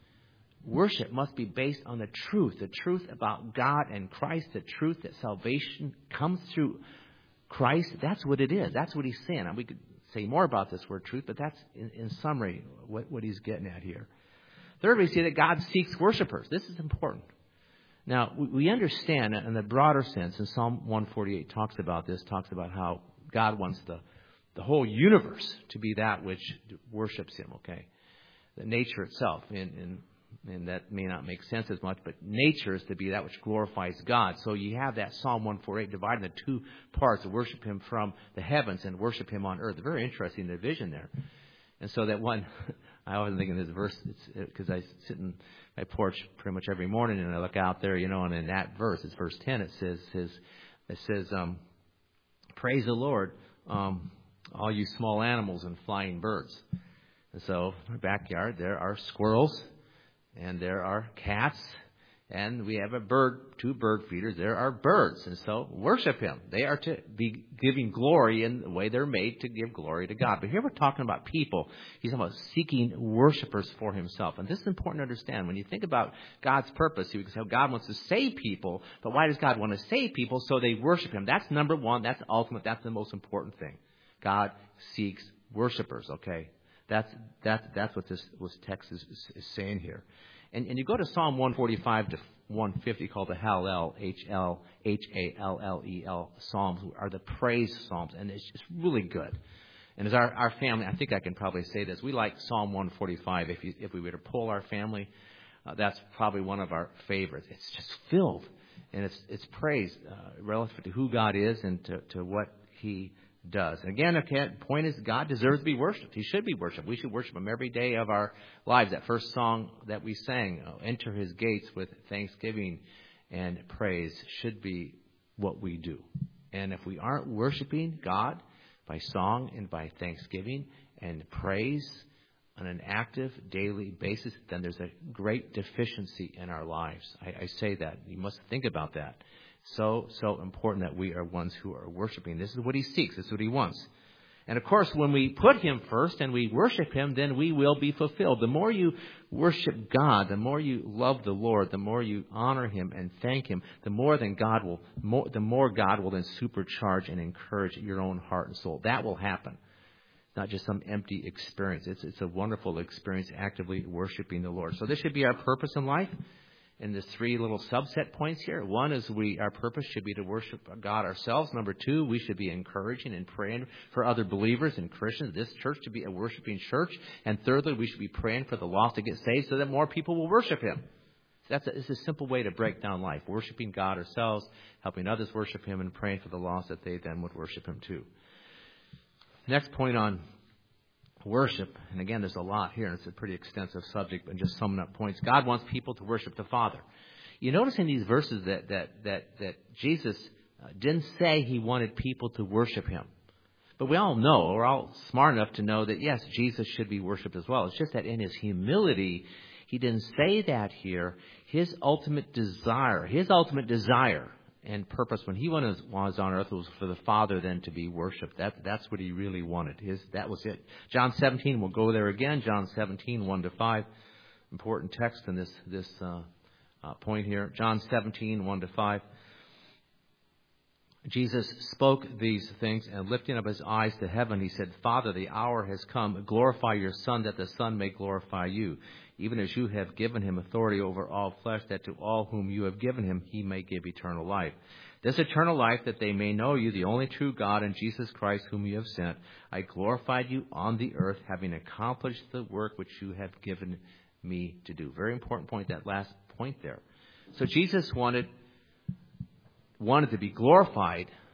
Worship must be based on the truth, the truth about God and Christ, the truth that salvation comes through Christ. That's what it is. That's what he's saying. And we could say more about this word truth, but that's in, in summary what, what he's getting at here. Third, we see that God seeks worshipers. This is important. Now, we, we understand in the broader sense, and Psalm one forty-eight talks about this, talks about how God wants the, the whole universe to be that which worships him, okay? The nature itself, in, in And that may not make sense as much, but nature is to be that which glorifies God. So you have that Psalm one forty-eight divided into two parts, to worship him from the heavens and worship him on earth. Very interesting division there. And so that one, I always think in this verse, because I sit in my porch pretty much every morning and I look out there, you know, and in that verse, it's verse ten, it says, says it says, um, praise the Lord, um, all you small animals and flying birds. And so in my backyard, there are squirrels. And there are cats, and we have a bird, two bird feeders. There are birds, and so worship him. They are to be giving glory in the way they're made to give glory to God. But here we're talking about people. He's talking about seeking worshipers for himself. And this is important to understand. When you think about God's purpose, you can say, God wants to save people, but why does God want to save people? So they worship him. That's number one. That's ultimate. That's the most important thing. God seeks worshipers, okay? That's that's that's what this, this text is, is, is saying here. And, and you go to Psalm one forty-five to one fifty, called the Hallel, H L H A L L E L Psalms, are the praise Psalms, and it's just really good. And as our, our family, I think I can probably say this, we like Psalm one forty-five. If you, if we were to poll our family, uh, that's probably one of our favorites. It's just filled, and it's it's praise uh, relative to who God is and to, to what he does. And again, the point is God deserves to be worshipped. He should be worshipped. We should worship him every day of our lives. That first song that we sang, oh, enter his gates with thanksgiving and praise, should be what we do. And if we aren't worshiping God by song and by thanksgiving and praise on an active daily basis, then there's a great deficiency in our lives. I, I say that. You must think about that. So, so important that we are ones who are worshiping. This is what he seeks. This is what he wants. And of course, when we put him first and we worship him, then we will be fulfilled. The more you worship God, the more you love the Lord, the more you honor him and thank him, the more then God will, more, the more God will then supercharge and encourage your own heart and soul. That will happen. Not just some empty experience. It's, it's a wonderful experience actively worshiping the Lord. So this should be our purpose in life. And there's three little subset points here. One is we our purpose should be to worship God ourselves. Number two, we should be encouraging and praying for other believers and Christians. This church to be a worshiping church. And thirdly, we should be praying for the lost to get saved so that more people will worship him. That's a, it's a simple way to break down life. Worshiping God ourselves, helping others worship him, and praying for the lost that they then would worship him too. Next point on worship, and again, there's a lot here, and it's a pretty extensive subject, but just summing up points. God wants people to worship the Father. You notice in these verses that that that, that Jesus uh, didn't say he wanted people to worship him. But we all know, we're all smart enough to know that, yes, Jesus should be worshipped as well. It's just that in his humility, he didn't say that here. His ultimate desire, his ultimate desire and purpose when he was on earth was for the Father then to be worshipped. That, that's what he really wanted. His, that was it. John seventeen, we'll go there again. John seventeen, one to five. Important text in this, this uh, uh, point here. John seventeen, one to five. Jesus spoke these things, and lifting up his eyes to heaven, he said, Father, the hour has come. Glorify your Son, that the Son may glorify you, even as you have given him authority over all flesh, that to all whom you have given him he may give eternal life. This eternal life, that they may know you, the only true God, and Jesus Christ, whom you have sent. I glorified you on the earth, having accomplished the work which you have given me to do. Very important point, that last point there. So Jesus wanted... wanted to be glorified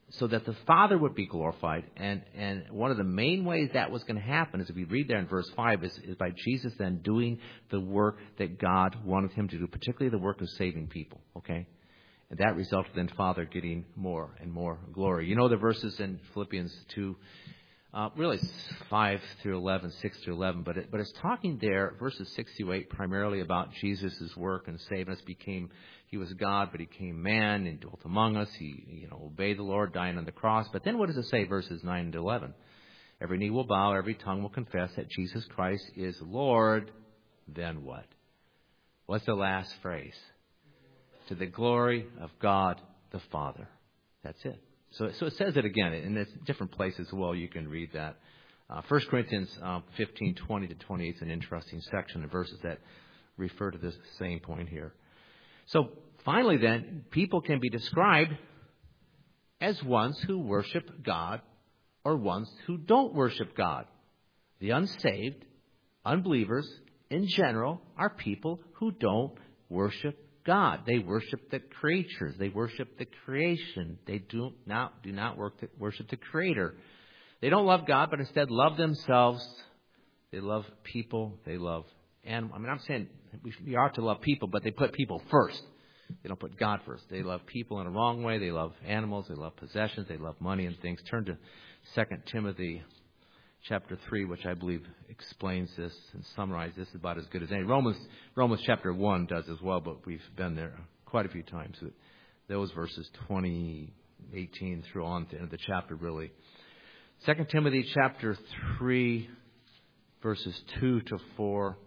so that the Father would be glorified. And, and one of the main ways that was going to happen, as we read there in verse five, is, is by Jesus then doing the work that God wanted him to do, particularly the work of saving people, okay? And that resulted in Father getting more and more glory. You know the verses in Philippians two, uh, really five through eleven, six through eleven, but it, but it's talking there, verses six through eight, primarily about Jesus' work and saving us. Became He was God, but he became man and dwelt among us. He, you know, obeyed the Lord, dying on the cross. But then what does it say, verses nine and eleven? Every knee will bow, every tongue will confess that Jesus Christ is Lord. Then what? What's the last phrase? To the glory of God the Father. That's it. So, so it says it again, and it's different places as well. You can read that. Uh, First Corinthians uh, fifteen, twenty to twenty-eight is an interesting section of verses that refer to this same point here. So finally then, people can be described as ones who worship God or ones who don't worship God. The unsaved, unbelievers in general, are people who don't worship God. They worship the creatures. They worship the creation. They do not, do not worship the Creator. They don't love God, but instead love themselves. They love people. They love animals. I mean, I'm saying we ought to love people, but they put people first. They don't put God first. They love people in a wrong way. They love animals. They love possessions. They love money and things. Turn to Second Timothy chapter three, which I believe explains this and summarizes this about as good as any. Romans Romans chapter one does as well, but we've been there quite a few times. Those verses twenty, eighteen through on to the end of the chapter, really. Second Timothy chapter three, verses two to four,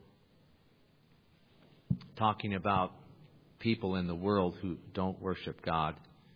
talking about people in the world who don't worship God.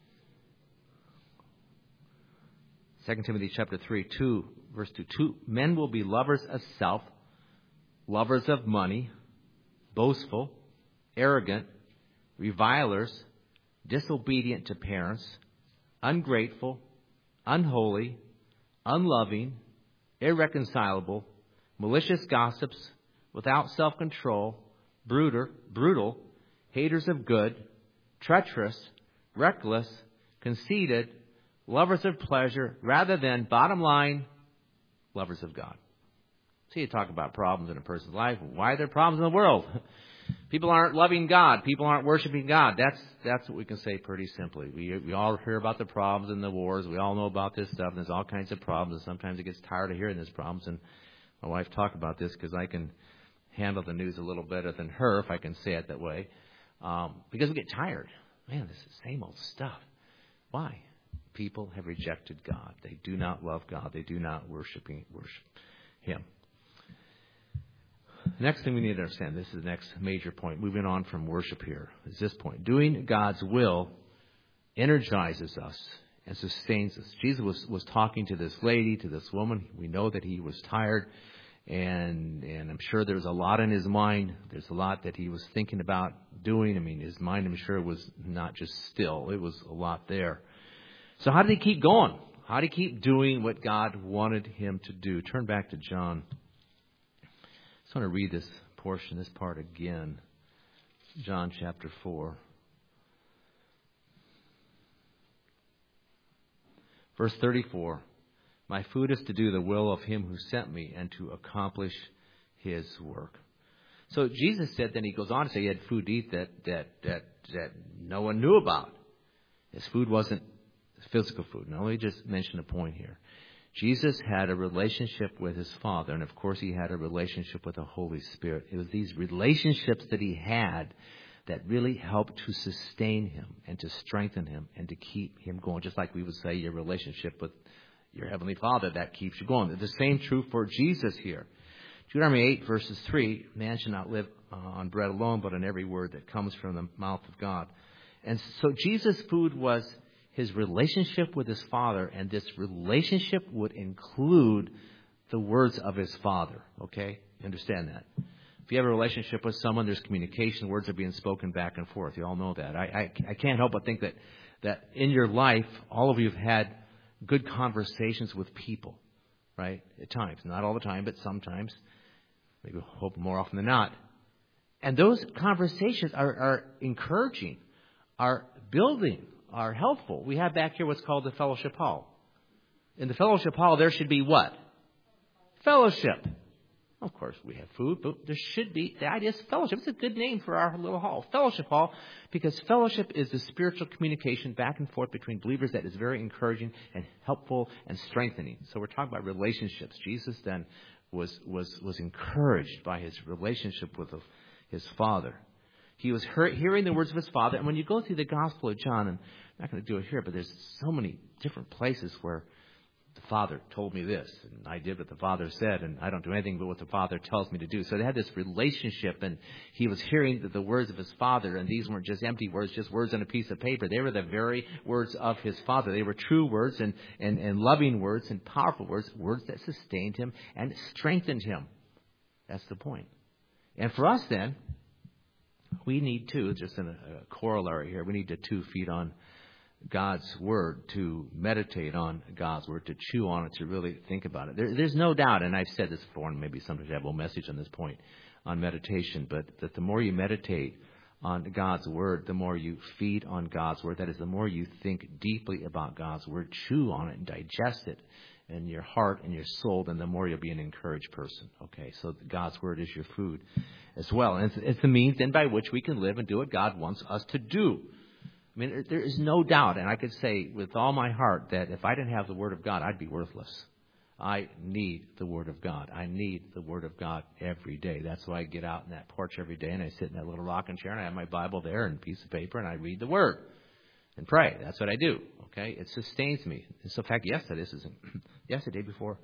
Second Timothy chapter three, two, verse two. Two, men will be lovers of self, lovers of money, boastful, arrogant, revilers, disobedient to parents, ungrateful, unholy, unloving, irreconcilable, malicious gossips, without self-control, brutal, brutal, haters of good, treacherous, reckless, conceited, lovers of pleasure, rather than, bottom line, lovers of God. So you talk about problems in a person's life. Why are there problems in the world? People aren't loving God. People aren't worshiping God. That's that's what we can say pretty simply. We we all hear about the problems and the wars. We all know about this stuff. And there's all kinds of problems. And sometimes it gets tired of hearing these problems. And my wife talked about this because I can handle the news a little better than her, if I can say it that way. Um, because we get tired. Man, this is the same old stuff. Why? People have rejected God. They do not love God. They do not worship worship Him. Next thing we need to understand, this is the next major point, moving on from worship here, is this point. Doing God's will energizes us and sustains us. Jesus was, was talking to this lady, to this woman. We know that he was tired, and and I'm sure there's a lot in his mind. There's a lot that he was thinking about doing. I mean, his mind, I'm sure, was not just still. It was a lot there. So how did he keep going? How did he keep doing what God wanted him to do? Turn back to John. I just want to read this portion, this part again. John chapter four. Verse thirty-four. My food is to do the will of him who sent me and to accomplish his work. So Jesus said, then he goes on to say he had food to eat that, that, that, that no one knew about. His food wasn't physical food. Now, let me just mention a point here. Jesus had a relationship with his Father, and of course he had a relationship with the Holy Spirit. It was these relationships that he had that really helped to sustain him and to strengthen him and to keep him going. Just like we would say your relationship with your Heavenly Father, that keeps you going. The same true for Jesus here. Deuteronomy eight, verses three, man shall not live uh, on bread alone, but on every word that comes from the mouth of God. And so Jesus' food was his relationship with his Father, and this relationship would include the words of his Father. Okay? You understand that? If you have a relationship with someone, there's communication. Words are being spoken back and forth. You all know that. I, I, I can't help but think that, that in your life, all of you have had good conversations with people, right? At times. Not all the time, but sometimes. Maybe hope more often than not. And those conversations are, are encouraging, are building, are helpful. We have back here what's called the fellowship hall. In the fellowship hall, there should be what? Fellowship. Of course, we have food, but there should be, the idea is fellowship. It's a good name for our little hall, fellowship hall, because fellowship is the spiritual communication back and forth between believers that is very encouraging and helpful and strengthening. So we're talking about relationships. Jesus then was was was encouraged by his relationship with his Father. He was hearing the words of his Father. And when you go through the Gospel of John, and I'm not going to do it here, but there's so many different places where the Father told me this, and I did what the Father said, and I don't do anything but what the Father tells me to do. So they had this relationship, and he was hearing the, the words of his Father, and these weren't just empty words, just words on a piece of paper. They were the very words of his Father. They were true words and, and, and loving words and powerful words, words that sustained him and strengthened him. That's the point. And for us then, we need to, just in a, a corollary here, we need to, too, feed on God's Word, to meditate on God's Word, to chew on it, to really think about it. There, there's no doubt, and I've said this before, and maybe sometimes I have a message on this point on meditation, but that the more you meditate on God's Word, the more you feed on God's Word. That is, the more you think deeply about God's Word, chew on it and digest it in your heart and your soul, then the more you'll be an encouraged person. Okay, so God's Word is your food as well. And it's, it's the means then by which we can live and do what God wants us to do. I mean, there is no doubt, and I could say with all my heart that if I didn't have the Word of God, I'd be worthless. I need the Word of God. I need the Word of God every day. That's why I get out in that porch every day, and I sit in that little rocking chair, and I have my Bible there and a piece of paper, and I read the Word and pray. That's what I do, okay? It sustains me. So, in fact, yesterday, this isn't, yesterday before,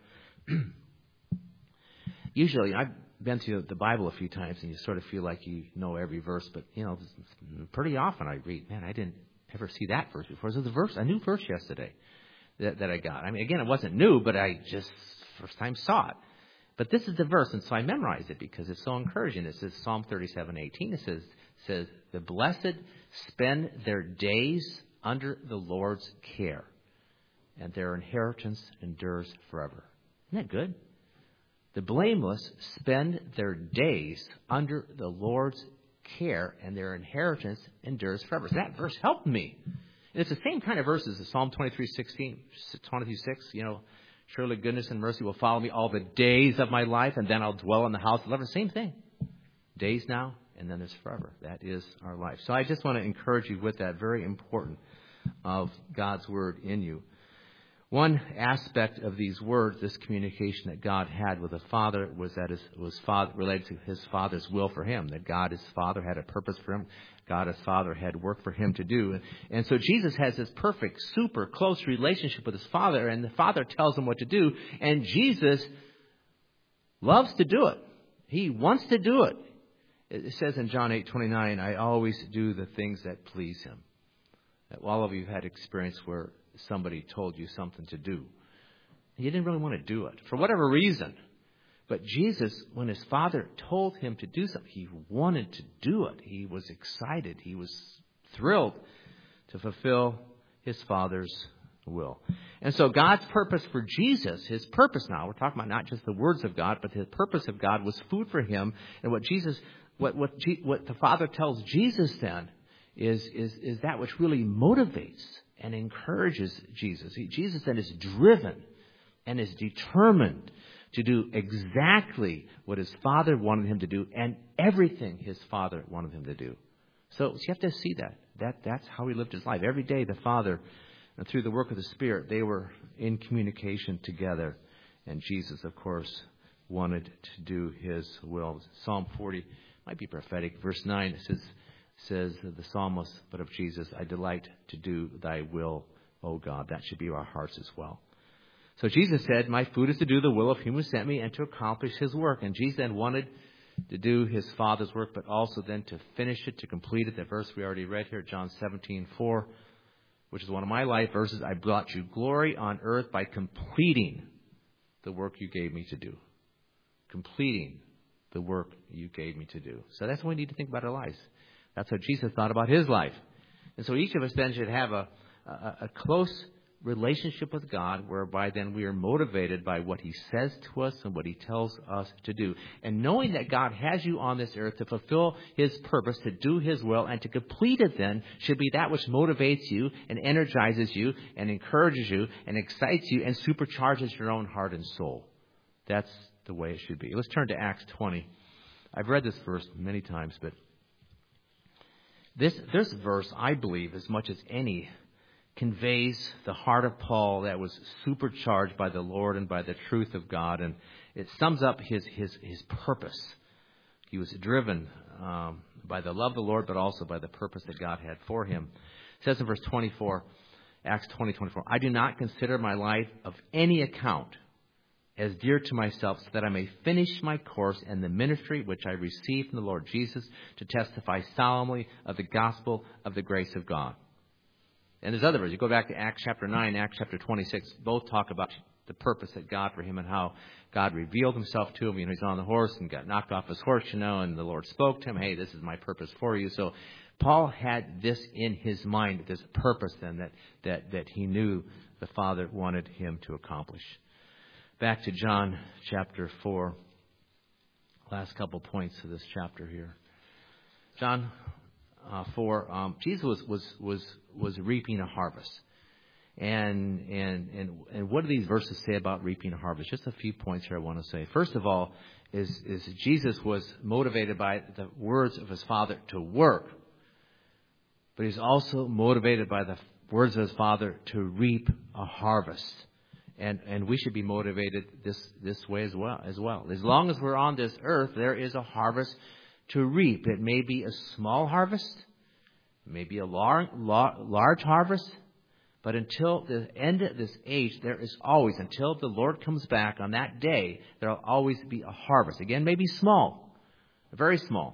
usually I've been through the Bible a few times, and you sort of feel like you know every verse, but, you know, pretty often I read, man, I didn't ever see that verse before. So there's a verse, a new verse yesterday that, that I got. I mean, again, it wasn't new, but I just first time saw it. But this is the verse, and so I memorized it because it's so encouraging. It says Psalm thirty-seven eighteen. It says, says, the blessed spend their days under the Lord's care, and their inheritance endures forever. Isn't that good? The blameless spend their days under the Lord's care, and their inheritance endures forever. So that verse helped me. And it's the same kind of verses as Psalm twenty-three sixteen, twenty-three six. You know, surely goodness and mercy will follow me all the days of my life, and then I'll dwell in the house of the Lord. Same thing. Days now, and then there's forever. That is our life. So I just want to encourage you with that. Very important of God's Word in you. One aspect of these words, this communication that God had with the Father, was that it was father, related to his Father's will for him, that God, his Father, had a purpose for him. God, his Father, had work for him to do. And so Jesus has this perfect, super close relationship with his Father, and the Father tells him what to do, and Jesus loves to do it. He wants to do it. It says in John eight twenty-nine, I always do the things that please him. All of you have had experience where somebody told you something to do. You didn't really want to do it for whatever reason. But Jesus, when his Father told him to do something, he wanted to do it. He was excited. He was thrilled to fulfill his Father's will. And so God's purpose for Jesus, his purpose now, we're talking about not just the words of God, but the purpose of God was food for him. And what Jesus, what what what the Father tells Jesus then is is is that which really motivates and encourages Jesus. He, Jesus then is driven and is determined to do exactly what his Father wanted him to do and everything his Father wanted him to do. So, so you have to see that. That that's how he lived his life. Every day the Father, and through the work of the Spirit, they were in communication together. And Jesus, of course, wanted to do his will. Psalm forty might be prophetic. Verse nine says, says the psalmist, but of Jesus, I delight to do thy will, O God. That should be our hearts as well. So Jesus said, my food is to do the will of him who sent me and to accomplish his work. And Jesus then wanted to do his Father's work, but also then to finish it, to complete it. That verse we already read here, John seventeen four, which is one of my life verses. I brought you glory on earth by completing the work you gave me to do. Completing the work you gave me to do. So that's what we need to think about our lives. That's how Jesus thought about his life. And so each of us then should have a, a, a close relationship with God, whereby then we are motivated by what He says to us and what He tells us to do. And knowing that God has you on this earth to fulfill His purpose, to do His will, and to complete it then should be that which motivates you and energizes you and encourages you and excites you and supercharges your own heart and soul. That's the way it should be. Let's turn to Acts twenty. I've read this verse many times, but this, this verse, I believe, as much as any, conveys the heart of Paul that was supercharged by the Lord and by the truth of God, and it sums up his his his purpose. He was driven um, by the love of the Lord, but also by the purpose that God had for him. It says in verse twenty-four, Acts twenty twenty-four, I do not consider my life of any account as dear to myself, so that I may finish my course and the ministry which I received from the Lord Jesus, to testify solemnly of the gospel of the grace of God. And there's other verses. You go back to Acts chapter nine, Acts chapter twenty-six. Both talk about the purpose that God for him and how God revealed Himself to him. You know, he's on the horse and got knocked off his horse, you know, and the Lord spoke to him. Hey, this is my purpose for you. So Paul had this in his mind, this purpose then that, that, that he knew the Father wanted him to accomplish. Back to John chapter four. Last couple points of this chapter here. John Uh, for um, Jesus was, was was was reaping a harvest, and and and and what do these verses say about reaping a harvest? Just a few points here I want to say. First of all, is is Jesus was motivated by the words of His Father to work, but He's also motivated by the words of His Father to reap a harvest, and and we should be motivated this this way as well as well. As long as we're on this earth, there is a harvest to reap. It may be a small harvest, maybe a large, large harvest, but until the end of this age, there is always, until the Lord comes back on that day, there will always be a harvest. Again, maybe small, very small,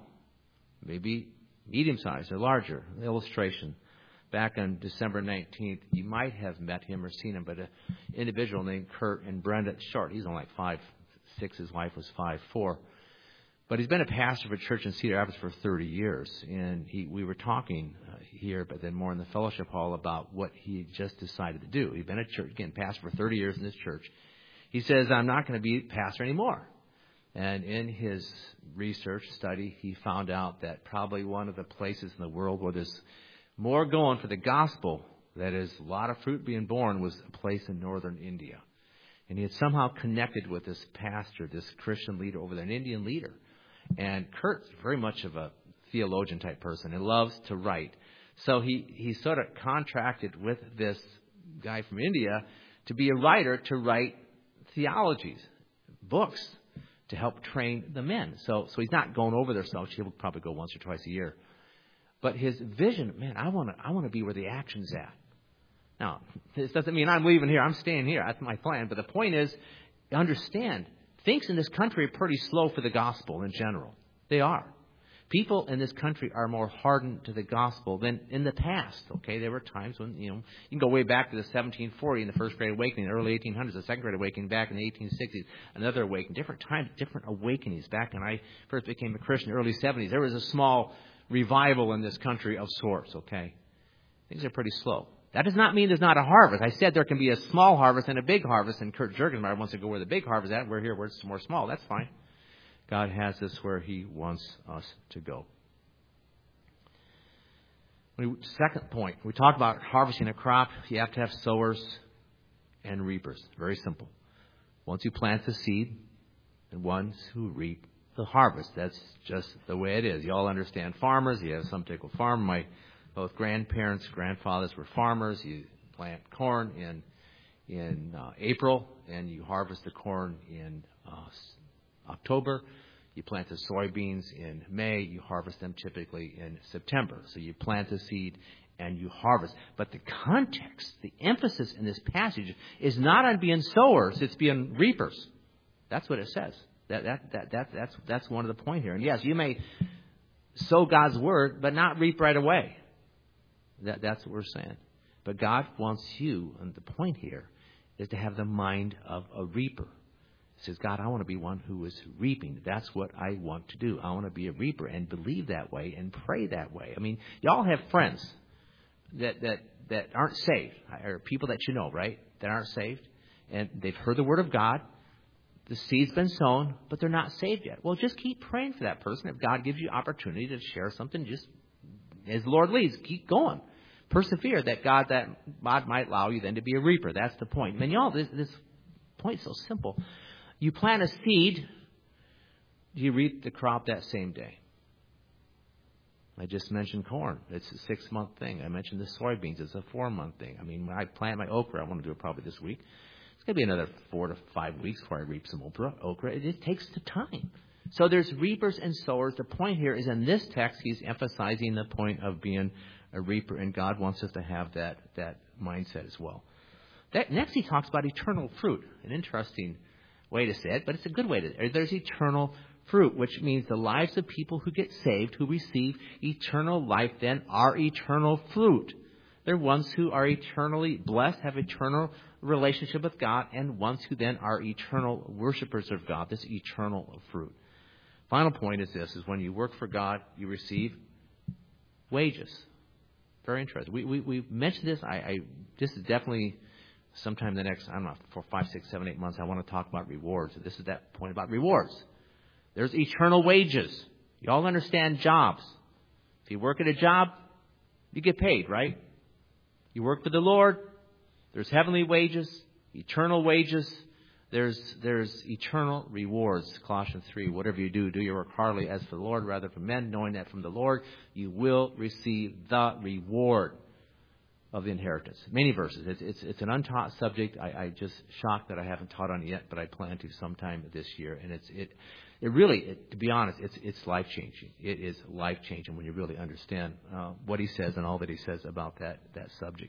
maybe medium-sized or larger. An illustration. Back on December nineteenth, you might have met him or seen him, but an individual named Kurt and Brenda Short. He's only like five six. His wife was five four. But he's been a pastor of a church in Cedar Rapids for thirty years. And he, we were talking uh, here, but then more in the fellowship hall, about what he just decided to do. He'd been a church, again, pastor for thirty years in this church. He says, I'm not going to be pastor anymore. And in his research study, he found out that probably one of the places in the world where there's more going for the gospel, that is, a lot of fruit being born, was a place in northern India. And he had somehow connected with this pastor, this Christian leader over there, an Indian leader. And Kurt's very much of a theologian type person. He loves to write. So he, he sort of contracted with this guy from India to be a writer, to write theologies, books, to help train the men. So so he's not going over there so much. He'll probably go once or twice a year. But his vision, man, I want to I want to be where the action's at. Now, this doesn't mean I'm leaving here. I'm staying here. That's my plan. But the point is, understand, things in this country are pretty slow for the gospel in general. They are. People in this country are more hardened to the gospel than in the past. Okay, there were times when, you know, you can go way back to the seventeen forty and the First Great Awakening, the early eighteen hundreds, the Second Great Awakening back in the eighteen sixties, another awakening, different times, different awakenings. Back when I first became a Christian, in the early seventies, there was a small revival in this country of sorts. Okay, things are pretty slow. That does not mean there's not a harvest. I said there can be a small harvest and a big harvest, and Kurt Jurgenmeyer wants to go where the big harvest is at. We're here where it's more small. That's fine. God has us where He wants us to go. Second point, we talk about harvesting a crop. You have to have sowers and reapers. Very simple. Once you plant the seed, and ones who reap the harvest. That's just the way it is. You all understand farmers. You have some particular farm. My both grandparents, grandfathers were farmers. You plant corn in in uh, April, and you harvest the corn in uh, October. You plant the soybeans in May. You harvest them typically in September. So you plant the seed and you harvest. But the context, the emphasis in this passage is not on being sowers. It's being reapers. That's what it says. That that that that that's that's one of the point here. And yes, you may sow God's word, but not reap right away. That that's what we're saying. But God wants you, and the point here is to have the mind of a reaper. He says, God, I want to be one who is reaping. That's what I want to do. I want to be a reaper and believe that way and pray that way. I mean, y'all have friends that that that aren't saved, or people that you know, right, that aren't saved, and they've heard the word of God. The seed's been sown, but they're not saved yet. Well, just keep praying for that person. If God gives you opportunity to share something, just as the Lord leads, keep going. Persevere that God that God might allow you then to be a reaper. That's the point. And y'all, this, this point's so simple. You plant a seed, you reap the crop that same day. I just mentioned corn. It's a six-month thing. I mentioned the soybeans. It's a four-month thing. I mean, when I plant my okra, I want to do it probably this week. It's going to be another four to five weeks before I reap some okra. okra. It just takes the time. So there's reapers and sowers. The point here is in this text, he's emphasizing the point of being a reaper, and God wants us to have that, that mindset as well. That, next, he talks about eternal fruit. An interesting way to say it, but it's a good way to. There's eternal fruit, which means the lives of people who get saved, who receive eternal life, then are eternal fruit. They're ones who are eternally blessed, have eternal relationship with God, and ones who then are eternal worshipers of God, this eternal fruit. Final point is this, is when you work for God, you receive wages. Very interesting. We we, we mentioned this. I, I This is definitely sometime in the next, I don't know, for five, six, seven, eight months, I want to talk about rewards. This is that point about rewards. There's eternal wages. You all understand jobs. If you work at a job, you get paid, right? You work for the Lord, there's heavenly wages, eternal wages, there's there's eternal rewards. Colossians three, whatever you do, do your work heartily as for the Lord rather for men, knowing that from the Lord you will receive the reward of the inheritance. Many verses. It's it's, it's an untaught subject. I, I just shocked that I haven't taught on it yet, but I plan to sometime this year. And it's it it really, it, to be honest, it's it's life changing. It is life changing when you really understand uh, what he says and all that he says about that that subject.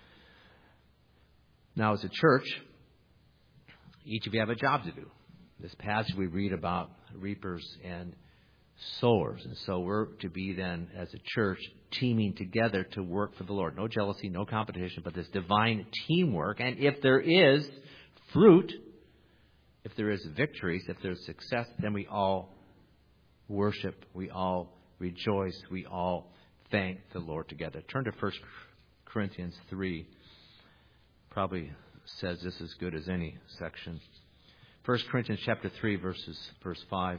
Now, as a church, each of you have a job to do. This passage we read about reapers and sowers. And so we're to be then, as a church, teaming together to work for the Lord. No jealousy, no competition, but this divine teamwork. And if there is fruit, if there is victories, if there's success, then we all worship, we all rejoice, we all thank the Lord together. Turn to First Corinthians three. Probably says this as good as any section. First Corinthians chapter three, verses verse five.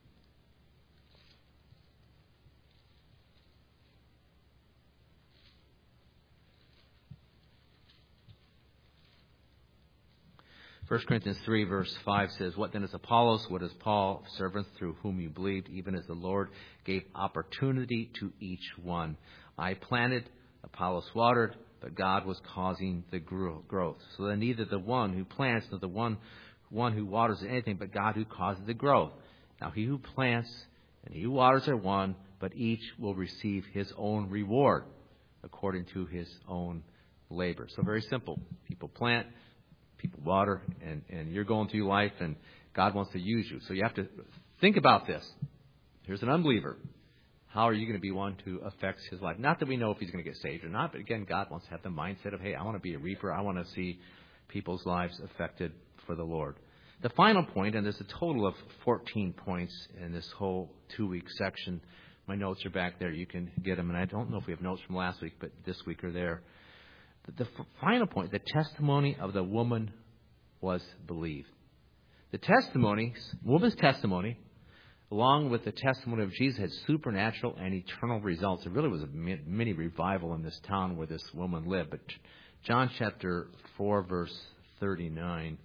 First Corinthians three, verse five says, "What then is Apollos? What is Paul? Servants through whom you believed, even as the Lord gave opportunity to each one. I planted, Apollos watered, but God was causing the growth. So then neither the one who plants nor the one, one who waters is anything, but God who causes the growth. Now he who plants and he who waters are one, but each will receive his own reward according to his own labor." So very simple. People plant, people water, and, and you're going through life, and God wants to use you. So you have to think about this. Here's an unbeliever. How are you going to be one who affects his life? Not that we know if he's going to get saved or not, but again, God wants to have the mindset of, hey, I want to be a reaper. I want to see people's lives affected for the Lord. The final point, and there's a total of fourteen points in this whole two-week section. My notes are back there. You can get them. And I don't know if we have notes from last week, but this week are there. The final point, the testimony of the woman was believed. The testimony, woman's testimony, along with the testimony of Jesus, had supernatural and eternal results. There really was a mini revival in this town where this woman lived. But John chapter four, verse thirty-nine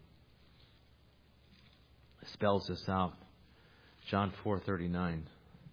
spells this out. John four thirty-nine.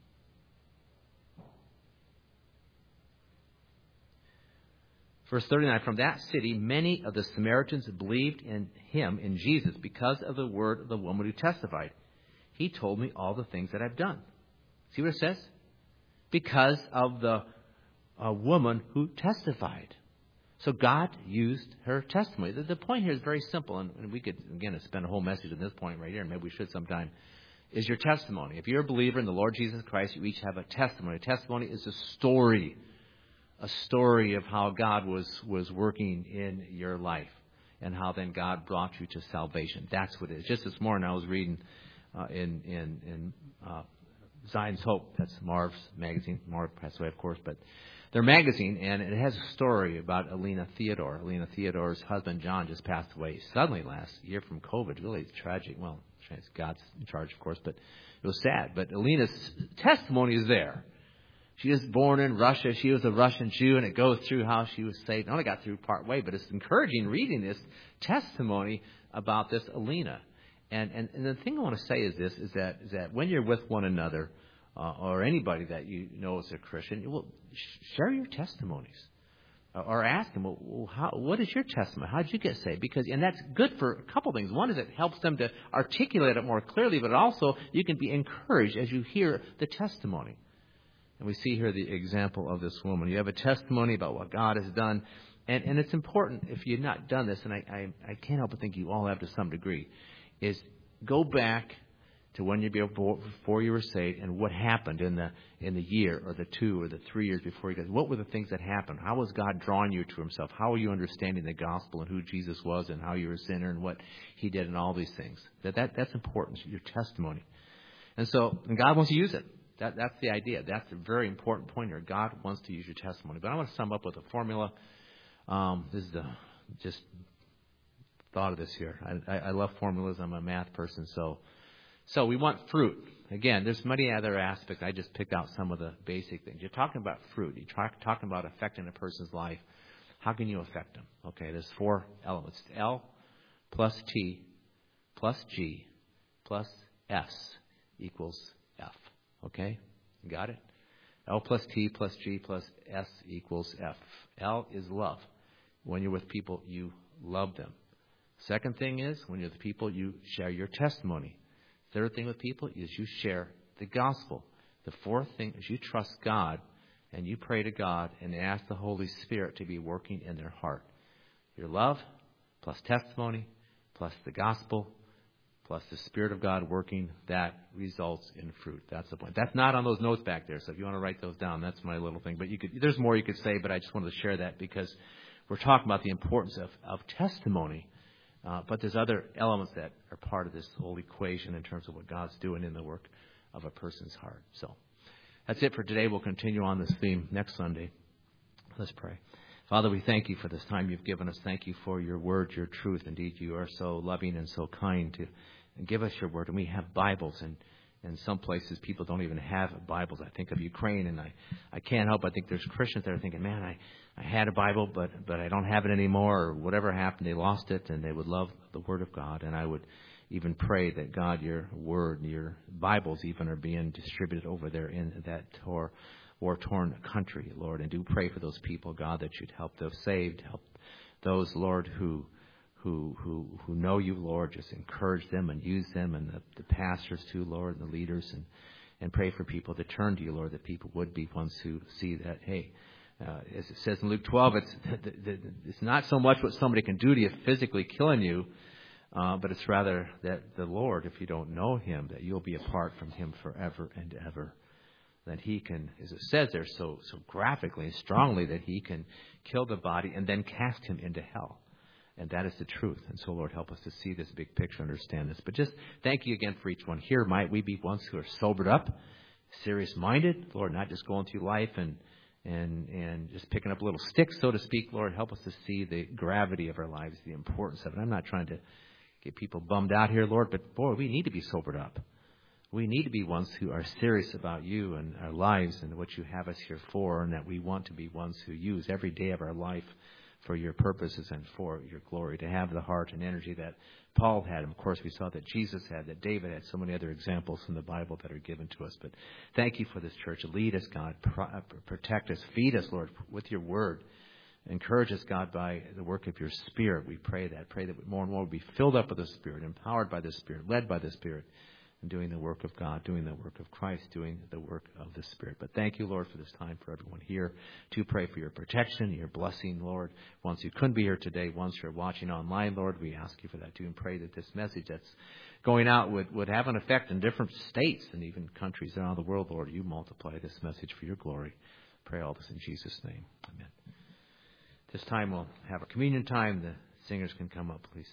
Verse thirty-nine, "From that city, many of the Samaritans believed in him, in Jesus, because of the word of the woman who testified. He told me all the things that I've done." See what it says? Because of the uh, woman who testified. So God used her testimony. The, the point here is very simple, and, and we could, again, spend a whole message at this point right here, and maybe we should sometime, is your testimony. If you're a believer in the Lord Jesus Christ, you each have a testimony. A testimony is a story. A story of how God was, was working in your life and how then God brought you to salvation. That's what it is. Just this morning I was reading uh, in, in, in uh, Zion's Hope. That's Marv's magazine. Marv passed away, of course, but their magazine, and it has a story about Alina Theodore. Alina Theodore's husband, John, just passed away suddenly last year from COVID. Really tragic. Well, God's in charge, of course, but it was sad. But Alina's testimony is there. She was born in Russia. She was a Russian Jew, and it goes through how she was saved. I only got through part way, but it's encouraging reading this testimony about this Alina. And, and, and the thing I want to say is this, is that, is that when you're with one another, uh, or anybody that you know is a Christian, you will share your testimonies. Or ask them, well, how, what is your testimony? How did you get saved? Because, and that's good for a couple things. One is it helps them to articulate it more clearly, but also you can be encouraged as you hear the testimony. And we see here the example of this woman. You have a testimony about what God has done. And, and it's important, if you've not done this, and I, I, I can't help but think you all have to some degree, is go back to when you before, before you were saved and what happened in the in the year or the two or the three years before you got. What were the things that happened? How was God drawing you to Himself? How were you understanding the gospel and who Jesus was and how you were a sinner and what He did and all these things? That that that's important. Your testimony, and so and God wants to use it. That that's the idea. That's a very important point here. God wants to use your testimony. But I want to sum up with a formula. Um, this is the just thought of this here. I, I, I love formulas. I'm a math person, so. So we want fruit. Again, there's many other aspects. I just picked out some of the basic things. You're talking about fruit. You're talk, talking about affecting a person's life. How can you affect them? Okay, there's four elements. L plus T plus G plus S equals F. Okay? You got it? L plus T plus G plus S equals F. L is love. When you're with people, you love them. Second thing is, when you're with people, you share your testimony. Third thing with people is you share the gospel. The fourth thing is you trust God and you pray to God and ask the Holy Spirit to be working in their heart. Your love plus testimony plus the gospel plus the Spirit of God working, that results in fruit. That's the point. That's not on those notes back there, so if you want to write those down, that's my little thing. But you could, there's more you could say, but I just wanted to share that because we're talking about the importance of, of testimony. Uh, but there's other elements that are part of this whole equation in terms of what God's doing in the work of a person's heart. So that's it for today. We'll continue on this theme next Sunday. Let's pray. Father, we thank you for this time you've given us. Thank you for your word, your truth. Indeed, you are so loving and so kind to give us your word. And we have Bibles, and in some places people don't even have Bibles. I think of Ukraine, and I, I can't help but think there's Christians that are thinking, man, I, I had a Bible, but but I don't have it anymore, or whatever happened, they lost it, and they would love the Word of God. And I would even pray that, God, your Word, your Bibles even are being distributed over there in that tor, war-torn country, Lord. And do pray for those people, God, that you'd help those saved, help those, Lord, who who who who know you, Lord. Just encourage them and use them, and the, the pastors too, Lord, and the leaders, and, and pray for people to turn to you, Lord, that people would be ones who see that, hey, Uh, as it says in Luke twelve, it's it's not so much what somebody can do to you physically killing you, uh, but it's rather that the Lord, if you don't know Him, that you'll be apart from Him forever and ever. That He can, as it says there so so graphically and strongly, that He can kill the body and then cast him into hell. And that is the truth. And so, Lord, help us to see this big picture, understand this. But just thank you again for each one here. Might we be ones who are sobered up, serious-minded, Lord, not just going through life and And and just picking up little sticks, so to speak. Lord, help us to see the gravity of our lives, the importance of it. I'm not trying to get people bummed out here, Lord, but boy, we need to be sobered up. We need to be ones who are serious about you and our lives and what you have us here for, and that we want to be ones who use every day of our life for your purposes and for your glory, to have the heart and energy that Paul had. And of course, we saw that Jesus had, that David had, so many other examples from the Bible that are given to us. But thank you for this church. Lead us, God. Pro- protect us. Feed us, Lord, with your word. Encourage us, God, by the work of your Spirit. We pray that. Pray that more and more we'll be filled up with the Spirit, empowered by the Spirit, led by the Spirit, and doing the work of God, doing the work of Christ, doing the work of the Spirit. But thank you, Lord, for this time, for everyone here, to pray for your protection, your blessing, Lord. Once who couldn't be here today, once you're watching online, Lord, we ask you for that too, and pray that this message that's going out would, would have an effect in different states and even countries around the world, Lord. You multiply this message for your glory. Pray all this in Jesus' name. Amen. This time we'll have a communion time. The singers can come up, please.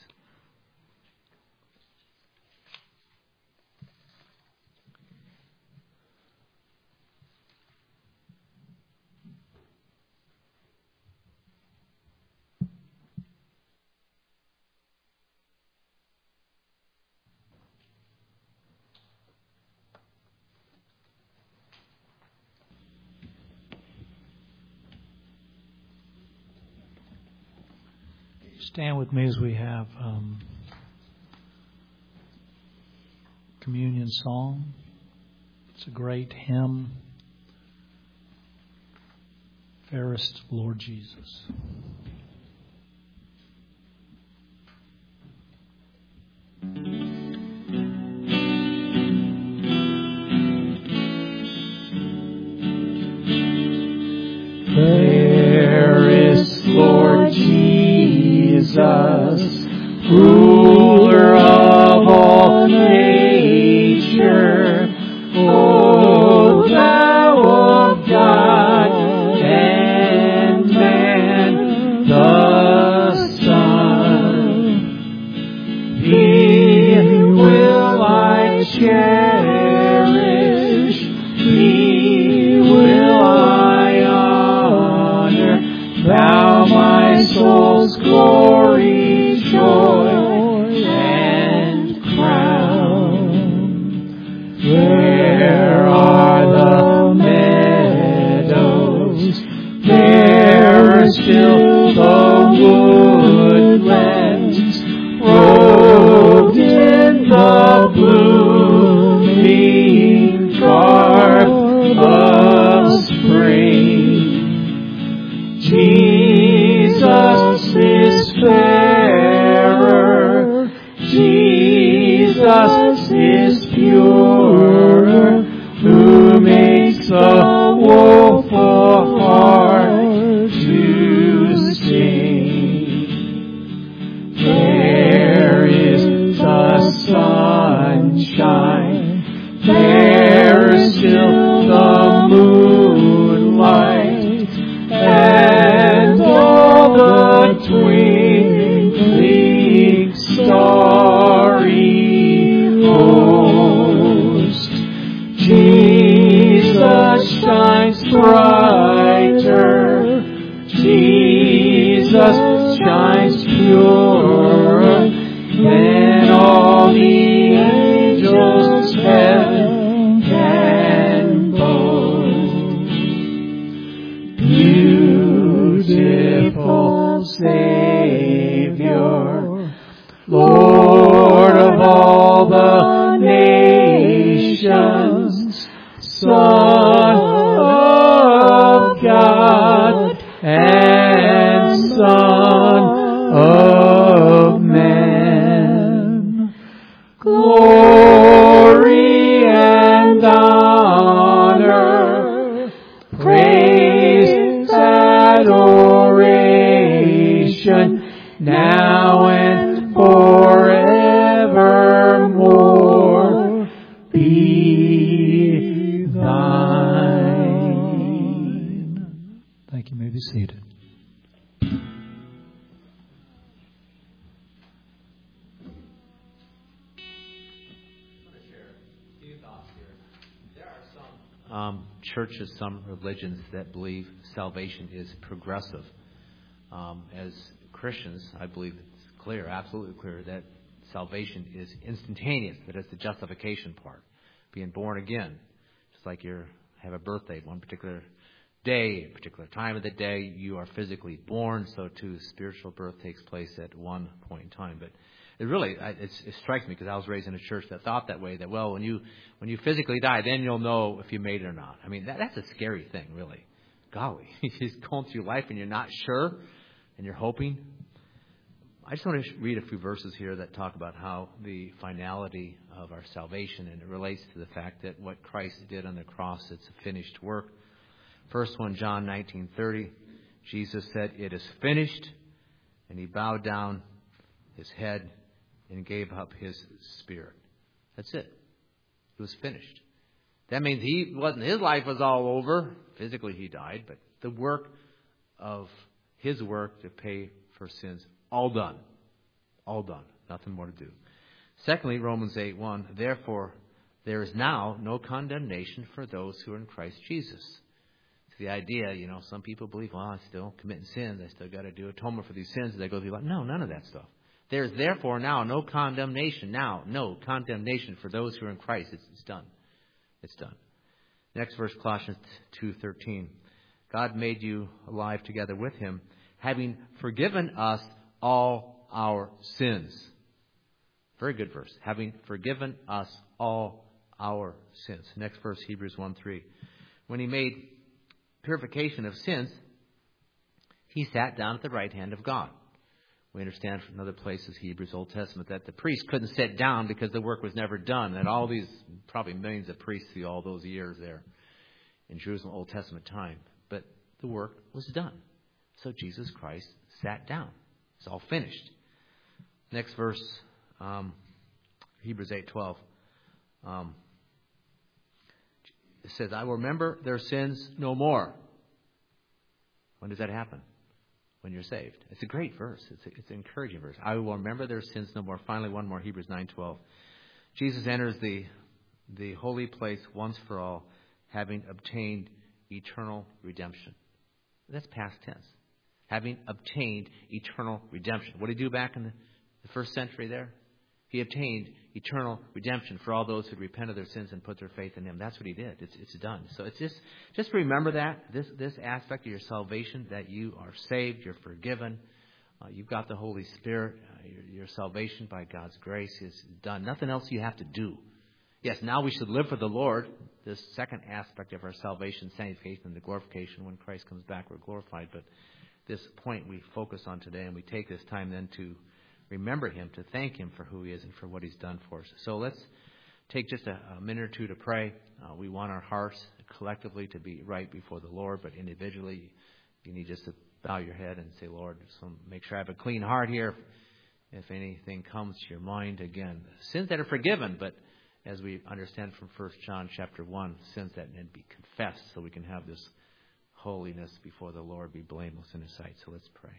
Stand with me as we have um, communion song. It's a great hymn. Fairest Lord Jesus. Fairest Lord Jesus, ruler of all nature, O thou of God and man, the Son, thee will I cherish, thee will I honor, thou my soul's glory, joy, and crown. Where are the meadows? There are still the woodlands, robed in the blooming garb of spring. Jesus is fairer, Jesus is purer, who makes a woeful heart to sing. There is the sunshine, there is still the moonlight, and all the twinkling starry host. Jesus shines brighter, Jesus shines purer than all the angels heaven can boast. Beautiful Savior, Lord of all the nations, Son of God and Son of man, glory and honor, praise, adoration, now and forevermore be thine. Thank you. You may be seated. Um, churches, some religions that believe salvation is progressive. Um, as Christians, I believe it's clear, absolutely clear, that salvation is instantaneous. That is the justification part, being born again. Just like you have a birthday, one particular day, a particular time of the day, you are physically born. So too, spiritual birth takes place at one point in time. But it really, it's, it strikes me because I was raised in a church that thought that way. That well, when you when you physically die, then you'll know if you made it or not. I mean, that, that's a scary thing, really. Golly, you're just going through life and you're not sure, and you're hoping. I just want to read a few verses here that talk about how the finality of our salvation, and it relates to the fact that what Christ did on the cross, it's a finished work. First one, John nineteen thirty. Jesus said, "It is finished," and he bowed down his head and gave up his spirit. That's it. It was finished. That means he wasn't. His life was all over. Physically, he died, but the work of his work to pay for sins, all done, all done. Nothing more to do. Secondly, Romans eight one. Therefore, there is now no condemnation for those who are in Christ Jesus. The idea, you know, some people believe, well, I'm still committing sins. I still got to do atonement for these sins as I go through life. No, none of that stuff. There's therefore now no condemnation. Now, no condemnation for those who are in Christ. It's, it's done. It's done. Next verse, Colossians two thirteen. God made you alive together with him, having forgiven us all our sins. Very good verse. Having forgiven us all our sins. Next verse, Hebrews one three. When he made purification of sins, he sat down at the right hand of God. We understand from other places, Hebrews, Old Testament, that the priest couldn't sit down because the work was never done. And all these, probably millions of priests through all those years there in Jerusalem, Old Testament time. But the work was done. So Jesus Christ sat down. It's all finished. Next verse, um, Hebrews eight twelve. Um, it says, I will remember their sins no more. When does that happen? When you're saved. It's a great verse. It's, a, it's an encouraging verse. I will remember their sins no more. Finally, one more, Hebrews nine twelve. Jesus enters the, the holy place once for all, having obtained eternal redemption. That's past tense. Having obtained eternal redemption. What did he do back in the, the first century there? He obtained eternal redemption for all those who repent of their sins and put their faith in him. That's what he did. It's, it's done. So it's just, just remember that, this, this aspect of your salvation, that you are saved, you're forgiven, uh, you've got the Holy Spirit, uh, your, your salvation by God's grace is done. Nothing else you have to do. Yes, now we should live for the Lord. This second aspect of our salvation, sanctification, and the glorification. When Christ comes back, we're glorified. But this point we focus on today, and we take this time then to remember him, to thank him for who he is and for what he's done for us. So let's take just a, a minute or two to pray. Uh, we want our hearts collectively to be right before the Lord, but individually you need just to bow your head and say, Lord, so make sure I have a clean heart here. If anything comes to your mind, again, sins that are forgiven, but as we understand from First John chapter one, sins that need to be confessed so we can have this holiness before the Lord, be blameless in his sight. So let's pray.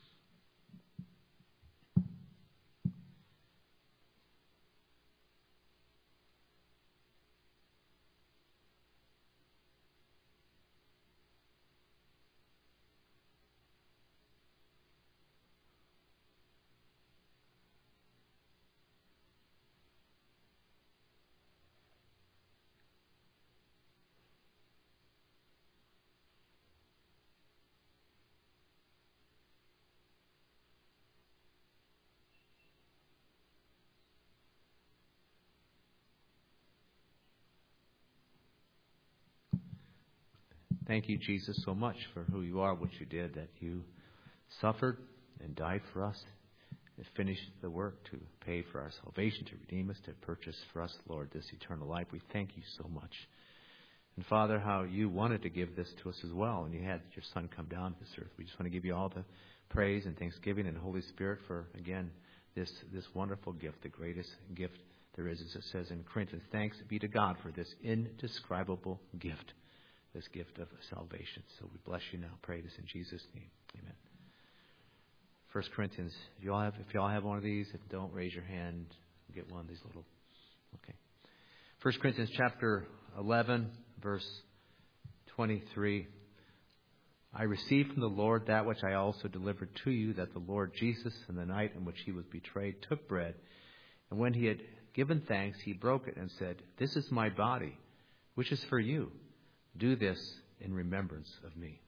Thank you, Jesus, so much for who you are, what you did, that you suffered and died for us, and finished the work to pay for our salvation, to redeem us, to purchase for us, Lord, this eternal life. We thank you so much. And Father, how you wanted to give this to us as well, and you had your Son come down to this earth. We just want to give you all the praise and thanksgiving and Holy Spirit for, again, this, this wonderful gift, the greatest gift there is, as it says in Corinthians. Thanks be to God for this indescribable gift. This gift of salvation. So we bless you now. Pray this in Jesus' name. Amen. First Corinthians. Do you all have, if you all have one of these, if you don't, raise your hand. Get one of these little. Okay. First Corinthians chapter eleven, verse twenty-three. I received from the Lord that which I also delivered to you, that the Lord Jesus, in the night in which he was betrayed, took bread, and when he had given thanks, he broke it and said, "This is my body, which is for you. Do this in remembrance of me."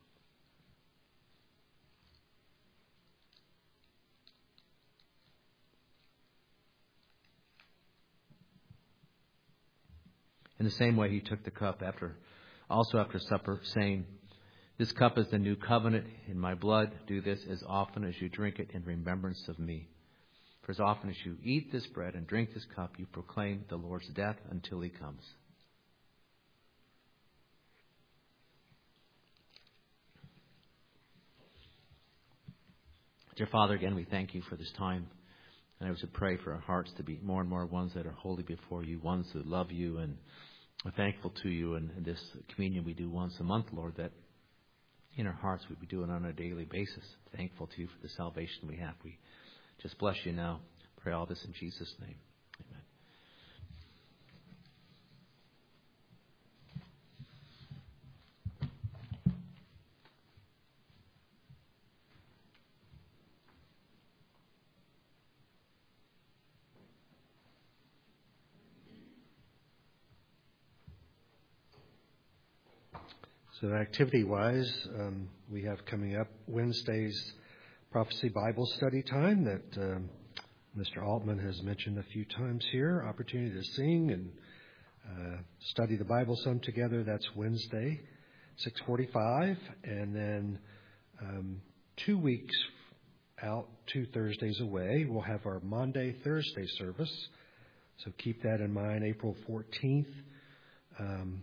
In the same way, he took the cup after, also after supper, saying, "This cup is the new covenant in my blood. Do this as often as you drink it in remembrance of me. For as often as you eat this bread and drink this cup, you proclaim the Lord's death until he comes." Dear Father, again, we thank you for this time. And I was to pray for our hearts to be more and more ones that are holy before you, ones that love you and are thankful to you. And this communion we do once a month, Lord, that in our hearts we be doing on a daily basis. Thankful to you for the salvation we have. We just bless you now. Pray all this in Jesus' name. Amen. So activity-wise, um, we have coming up Wednesday's Prophecy Bible Study time that um, Mister Altman has mentioned a few times here. Opportunity to sing and uh, study the Bible some together. That's Wednesday, six forty-five. And then um, two weeks out, two Thursdays away, we'll have our Monday, Thursday service. So keep that in mind, April fourteenth. Um,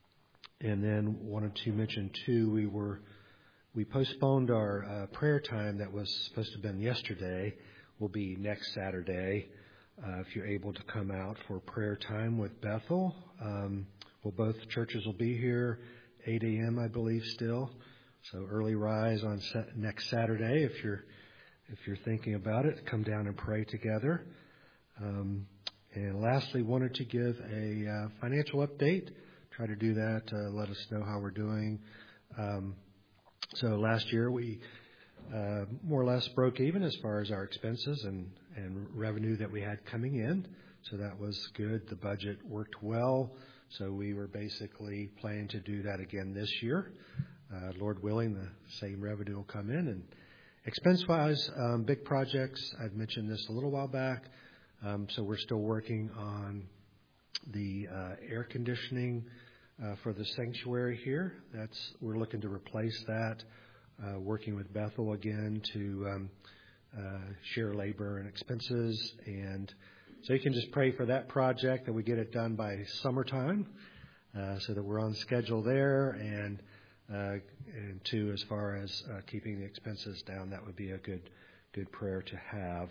and then wanted to mention, too, we were we postponed our uh, prayer time that was supposed to have been yesterday. Will be next Saturday. Uh, if you're able to come out for prayer time with Bethel. Um, well, both churches will be here, eight a.m. I believe still. So early rise on sa- next Saturday. If you're if you're thinking about it, come down and pray together. Um, and lastly, wanted to give a uh, financial update. Try to do that. Uh, let us know how we're doing. Um, so last year we uh, more or less broke even as far as our expenses and, and revenue that we had coming in. So that was good. The budget worked well. So we were basically planning to do that again this year. Uh, Lord willing, the same revenue will come in. And expense-wise, um, big projects. I've mentioned this a little while back. Um, so we're still working on the uh, air conditioning uh, for the sanctuary here. That's we're looking to replace that. Uh, working with Bethel again to um, uh, share labor and expenses, and so you can just pray for that project that we get it done by summertime, uh, so that we're on schedule there. And uh, and two, as far as uh, keeping the expenses down, that would be a good good prayer to have.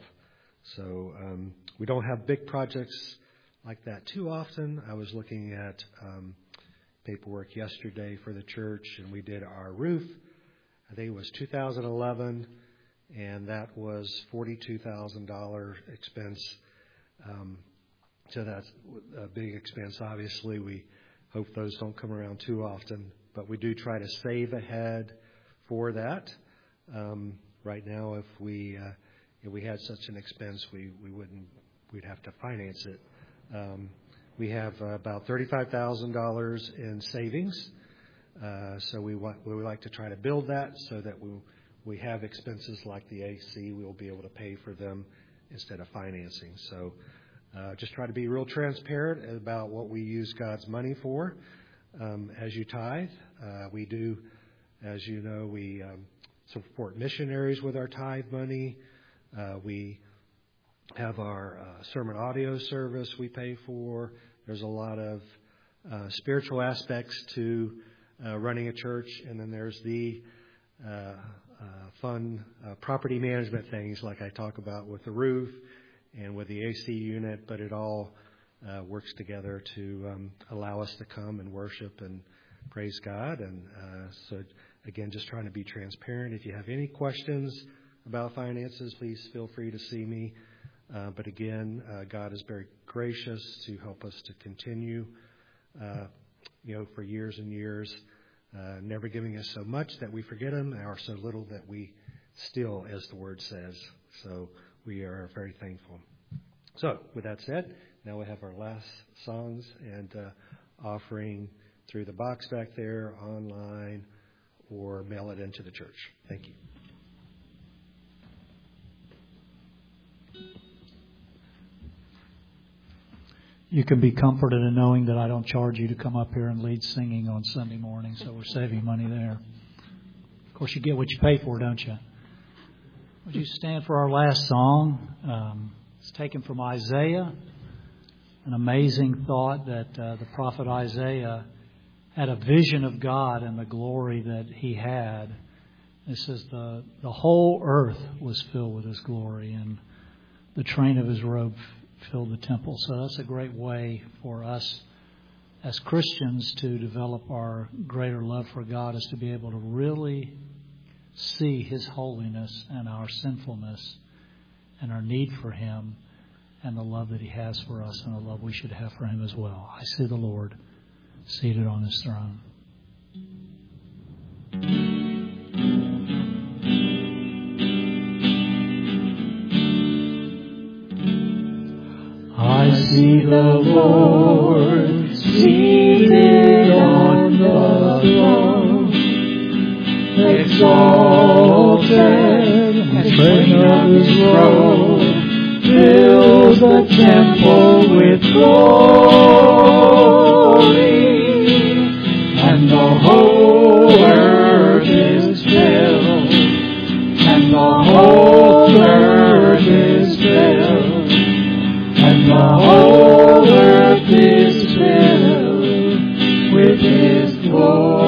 So um, we don't have big projects like that too often. I was looking at um, paperwork yesterday for the church, and we did our roof. I think it was two thousand eleven, and that was forty-two thousand dollars expense. Um, so that's a big expense. Obviously, we hope those don't come around too often, but we do try to save ahead for that. Um, right now, if we uh, if we had such an expense, we, we wouldn't we'd have to finance it. Um, we have uh, about thirty-five thousand dollars in savings. Uh, so we want, we would like to try to build that so that we we have expenses like the A C, we will be able to pay for them instead of financing. So uh, just try to be real transparent about what we use God's money for. Um, as you tithe, uh, we do, as you know, we um, support missionaries with our tithe money. Uh, we have our uh, sermon audio service we pay for. There's a lot of uh, spiritual aspects to Uh, running a church, and then there's the uh, uh, fun uh, property management things like I talk about with the roof and with the A C unit, but it all uh, works together to um, allow us to come and worship and praise God. And uh, so, again, just trying to be transparent. If you have any questions about finances, please feel free to see me. Uh, but again, uh, God is very gracious to help us to continue uh, you know, for years and years, uh, never giving us so much that we forget Him, or so little that we still, as the Word says. So we are very thankful. So with that said, now we have our last songs and uh, offering through the box back there, online, or mail it into the church. Thank you. You can be comforted in knowing that I don't charge you to come up here and lead singing on Sunday morning, so we're saving money there. Of course, you get what you pay for, don't you? Would you stand for our last song? Um, it's taken from Isaiah, an amazing thought that uh, the prophet Isaiah had a vision of God and the glory that he had. It says the, the whole earth was filled with His glory, and the train of His robe filled the temple. So that's a great way for us as Christians to develop our greater love for God, is to be able to really see His holiness and our sinfulness and our need for Him and the love that He has for us and the love we should have for Him as well. I see the Lord seated on His throne. I see the Lord seated on the throne. exalted, and train of his robe fills the temple with glory, and the whole earth is filled, and the whole earth is filled, and the whole earth is filled with his glory.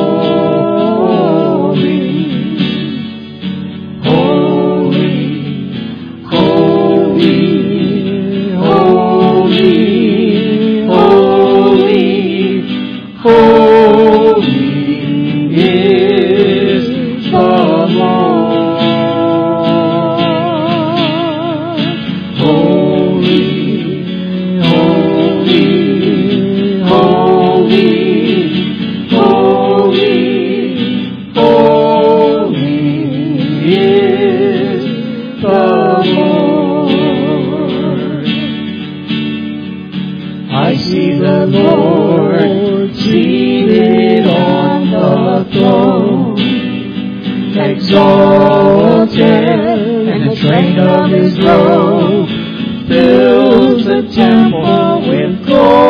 Exalted, and the train of his robe fills the temple with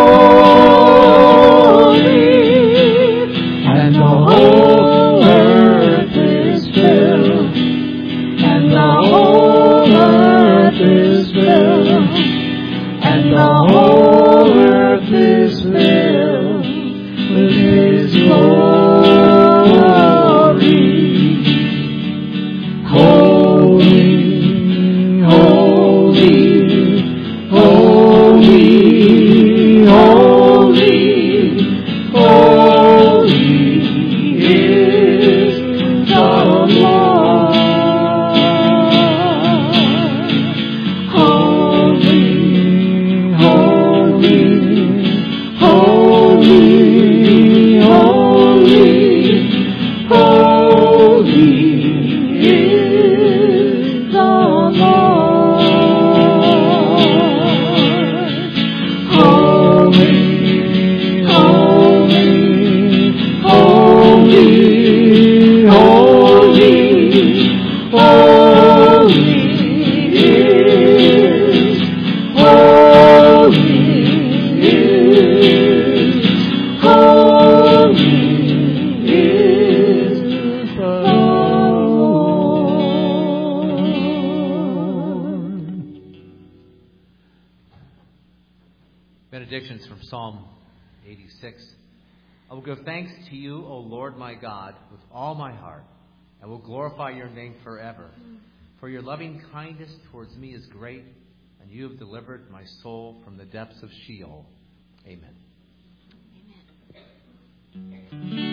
glory, and the whole earth is filled, and the whole earth is filled, and the whole earth is filled with his glory. Benedictions from Psalm eighty-six. I will give thanks to you, O Lord my God, with all my heart. I will glorify your name forever. For your loving kindness towards me is great, and you have delivered my soul from the depths of Sheol. Amen. Amen.